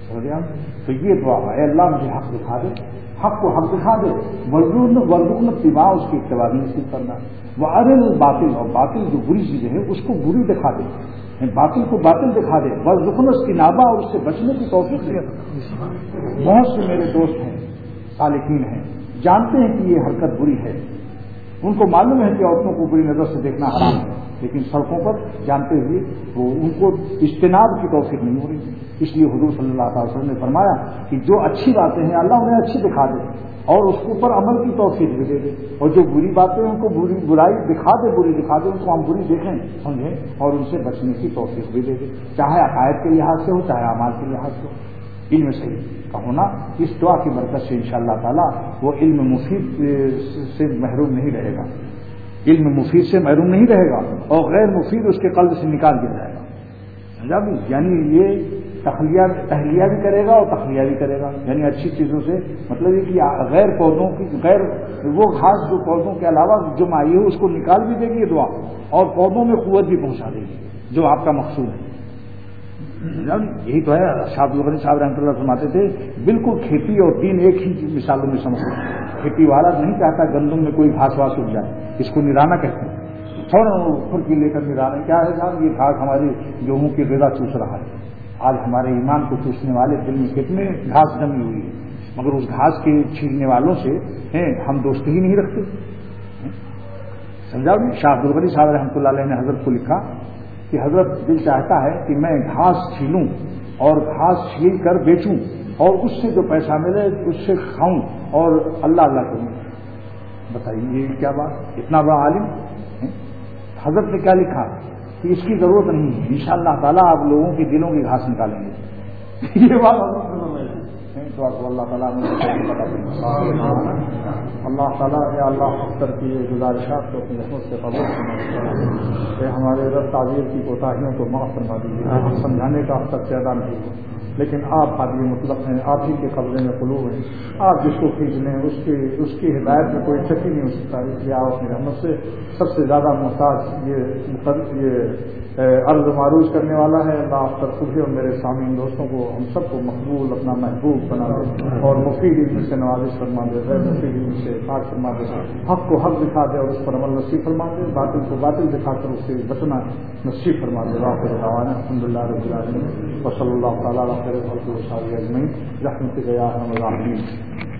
تو یہ دعا ہے, اے اللہ مجھے حق دکھا دے, حق کو حق دکھا دے. ورزون ورزون اتباع, اس کی اتباع نصیب کرنا. وہ ارل باطل, اور باطل جو بری چیزیں ہیں اس کو بری دکھا دے, باطل کو باطل دکھا دے. ورزقنا اس کی نابا, اور اس سے بچنے کی توفیق دے. بہت سے میرے دوست ہیں سالکین ہیں, جانتے ہیں کہ یہ حرکت بری ہے, ان کو معلوم ہے کہ عورتوں کو بری نظر سے دیکھنا حرام ہے, لیکن سڑکوں پر جانتے ہوئے وہ ان کو اجتناب کی توفیق نہیں ہو رہی. اس لیے حضور صلی اللہ علیہ وسلم نے فرمایا کہ جو اچھی باتیں ہیں اللہ انہیں اچھی دکھا دے اور اس کے اوپر عمل کی توفیق بھی دے دے, اور جو بری باتیں ان کو بری برائی دکھا دے, بری دکھا دے, ان کو ہم بری دیکھیں سمجھیں اور ان سے بچنے کی توفیق بھی دے دے, چاہے عقائد کے لحاظ سے ہو چاہے اعمال کے لحاظ سے ہو. علم صحیح کا ہونا اس دعا کی برکت سے انشاءاللہ تعالی وہ علم مفید سے محروم نہیں رہے گا, علم مفید سے محروم نہیں رہے گا, اور غیر مفید اس کے قلب سے نکال دیا جائے گا. سمجھا بھی, یعنی یہ تخلیہ تہلیہ بھی کرے گا اور تخلیہ بھی کرے گا. یعنی اچھی چیزوں سے مطلب یہ کہ غیر پودوں کی غیر وہ گھاس جو پودوں کے علاوہ جو مائی ہے اس کو نکال بھی دے گی یہ دعا, اور پودوں میں قوت بھی پہنچا دے گی جو آپ کا مقصود ہے. یہی تو ہے. شاہ عبد الغنی صاحب رحمۃ اللہ فرماتے تھے بالکل کھیتی اور دین ایک ہی مثالوں میں سمجھتے ہیں. کھیتی والا نہیں چاہتا گندم میں کوئی گھاس واس اگ جائے, اس کو نرانا کہتے ہیں. فوراً کھرکی لے کر نرانا, کیا ہے صاحب یہ گھاس ہماری گیہوں کی غذا چوس رہا ہے. آج ہمارے ایمان کو چوسنے والے دل میں کتنے گھاس جمی ہوئی ہے, مگر اس گھاس کے چھیننے والوں سے ہم دوستی ہی نہیں رکھتے. سمجھا بھی. شاہ عبد الغنی صاحب رحمۃ اللہ علیہ نے حضرت کو لکھا کہ حضرت دل چاہتا ہے کہ میں گھاس چھیلوں اور گھاس چھیل کر بیچوں اور اس سے جو پیسہ ملے اس سے کھاؤں اور اللہ اللہ کروں. بتائیے یہ کیا بات, اتنا بڑا عالم. حضرت نے کیا لکھا کہ اس کی ضرورت نہیں ہے, انشاءاللہ تعالیٰ آپ لوگوں کے دلوں کی گھاس نکالیں گے. یہ بات دعا کو اللہ تعالیٰ نے اللہ تعالیٰ یا اللہ اختر کی گزارشات کو اپنی رحمت سے قبول کرنا کہ ہمارے رب تعبیر کی کوتاہیوں کو معاف فرما دیجیے. سمجھانے کا اب تک پیدا نہیں ہوا، لیکن آپ حاضر مطلق ہیں، آپ ہی کے قبضے میں قلوب ہیں، آپ جس کو کھینچ لیں اس کی اس کی ہدایت میں کوئی شک ہی نہیں ہو سکتا. اس لیے آپ اپنی رحمت سے سب سے زیادہ محتاج یہ یہ عرض معروض کرنے والا ہے. اللہ آپ پر خود اور میرے سامعین دوستوں کو ہم سب کو مقبول اپنا محبوب بنا دے اور مفید علم سے نوازش فرما دے، غیر مفید علم سے پاک فرما دے، حق کو حق دکھا دے اور اس پر عمل نصیب فرما دے، باطل کو باطل دکھا کر اس سے بچنا نصیب فرما دے. آخر دعوانا الحمد للہ رب العالمین وصلی اللہ تعالیٰ علی خیر خلقہ وصحبہ اجمعین برحمتک یا ارحم الراحمین.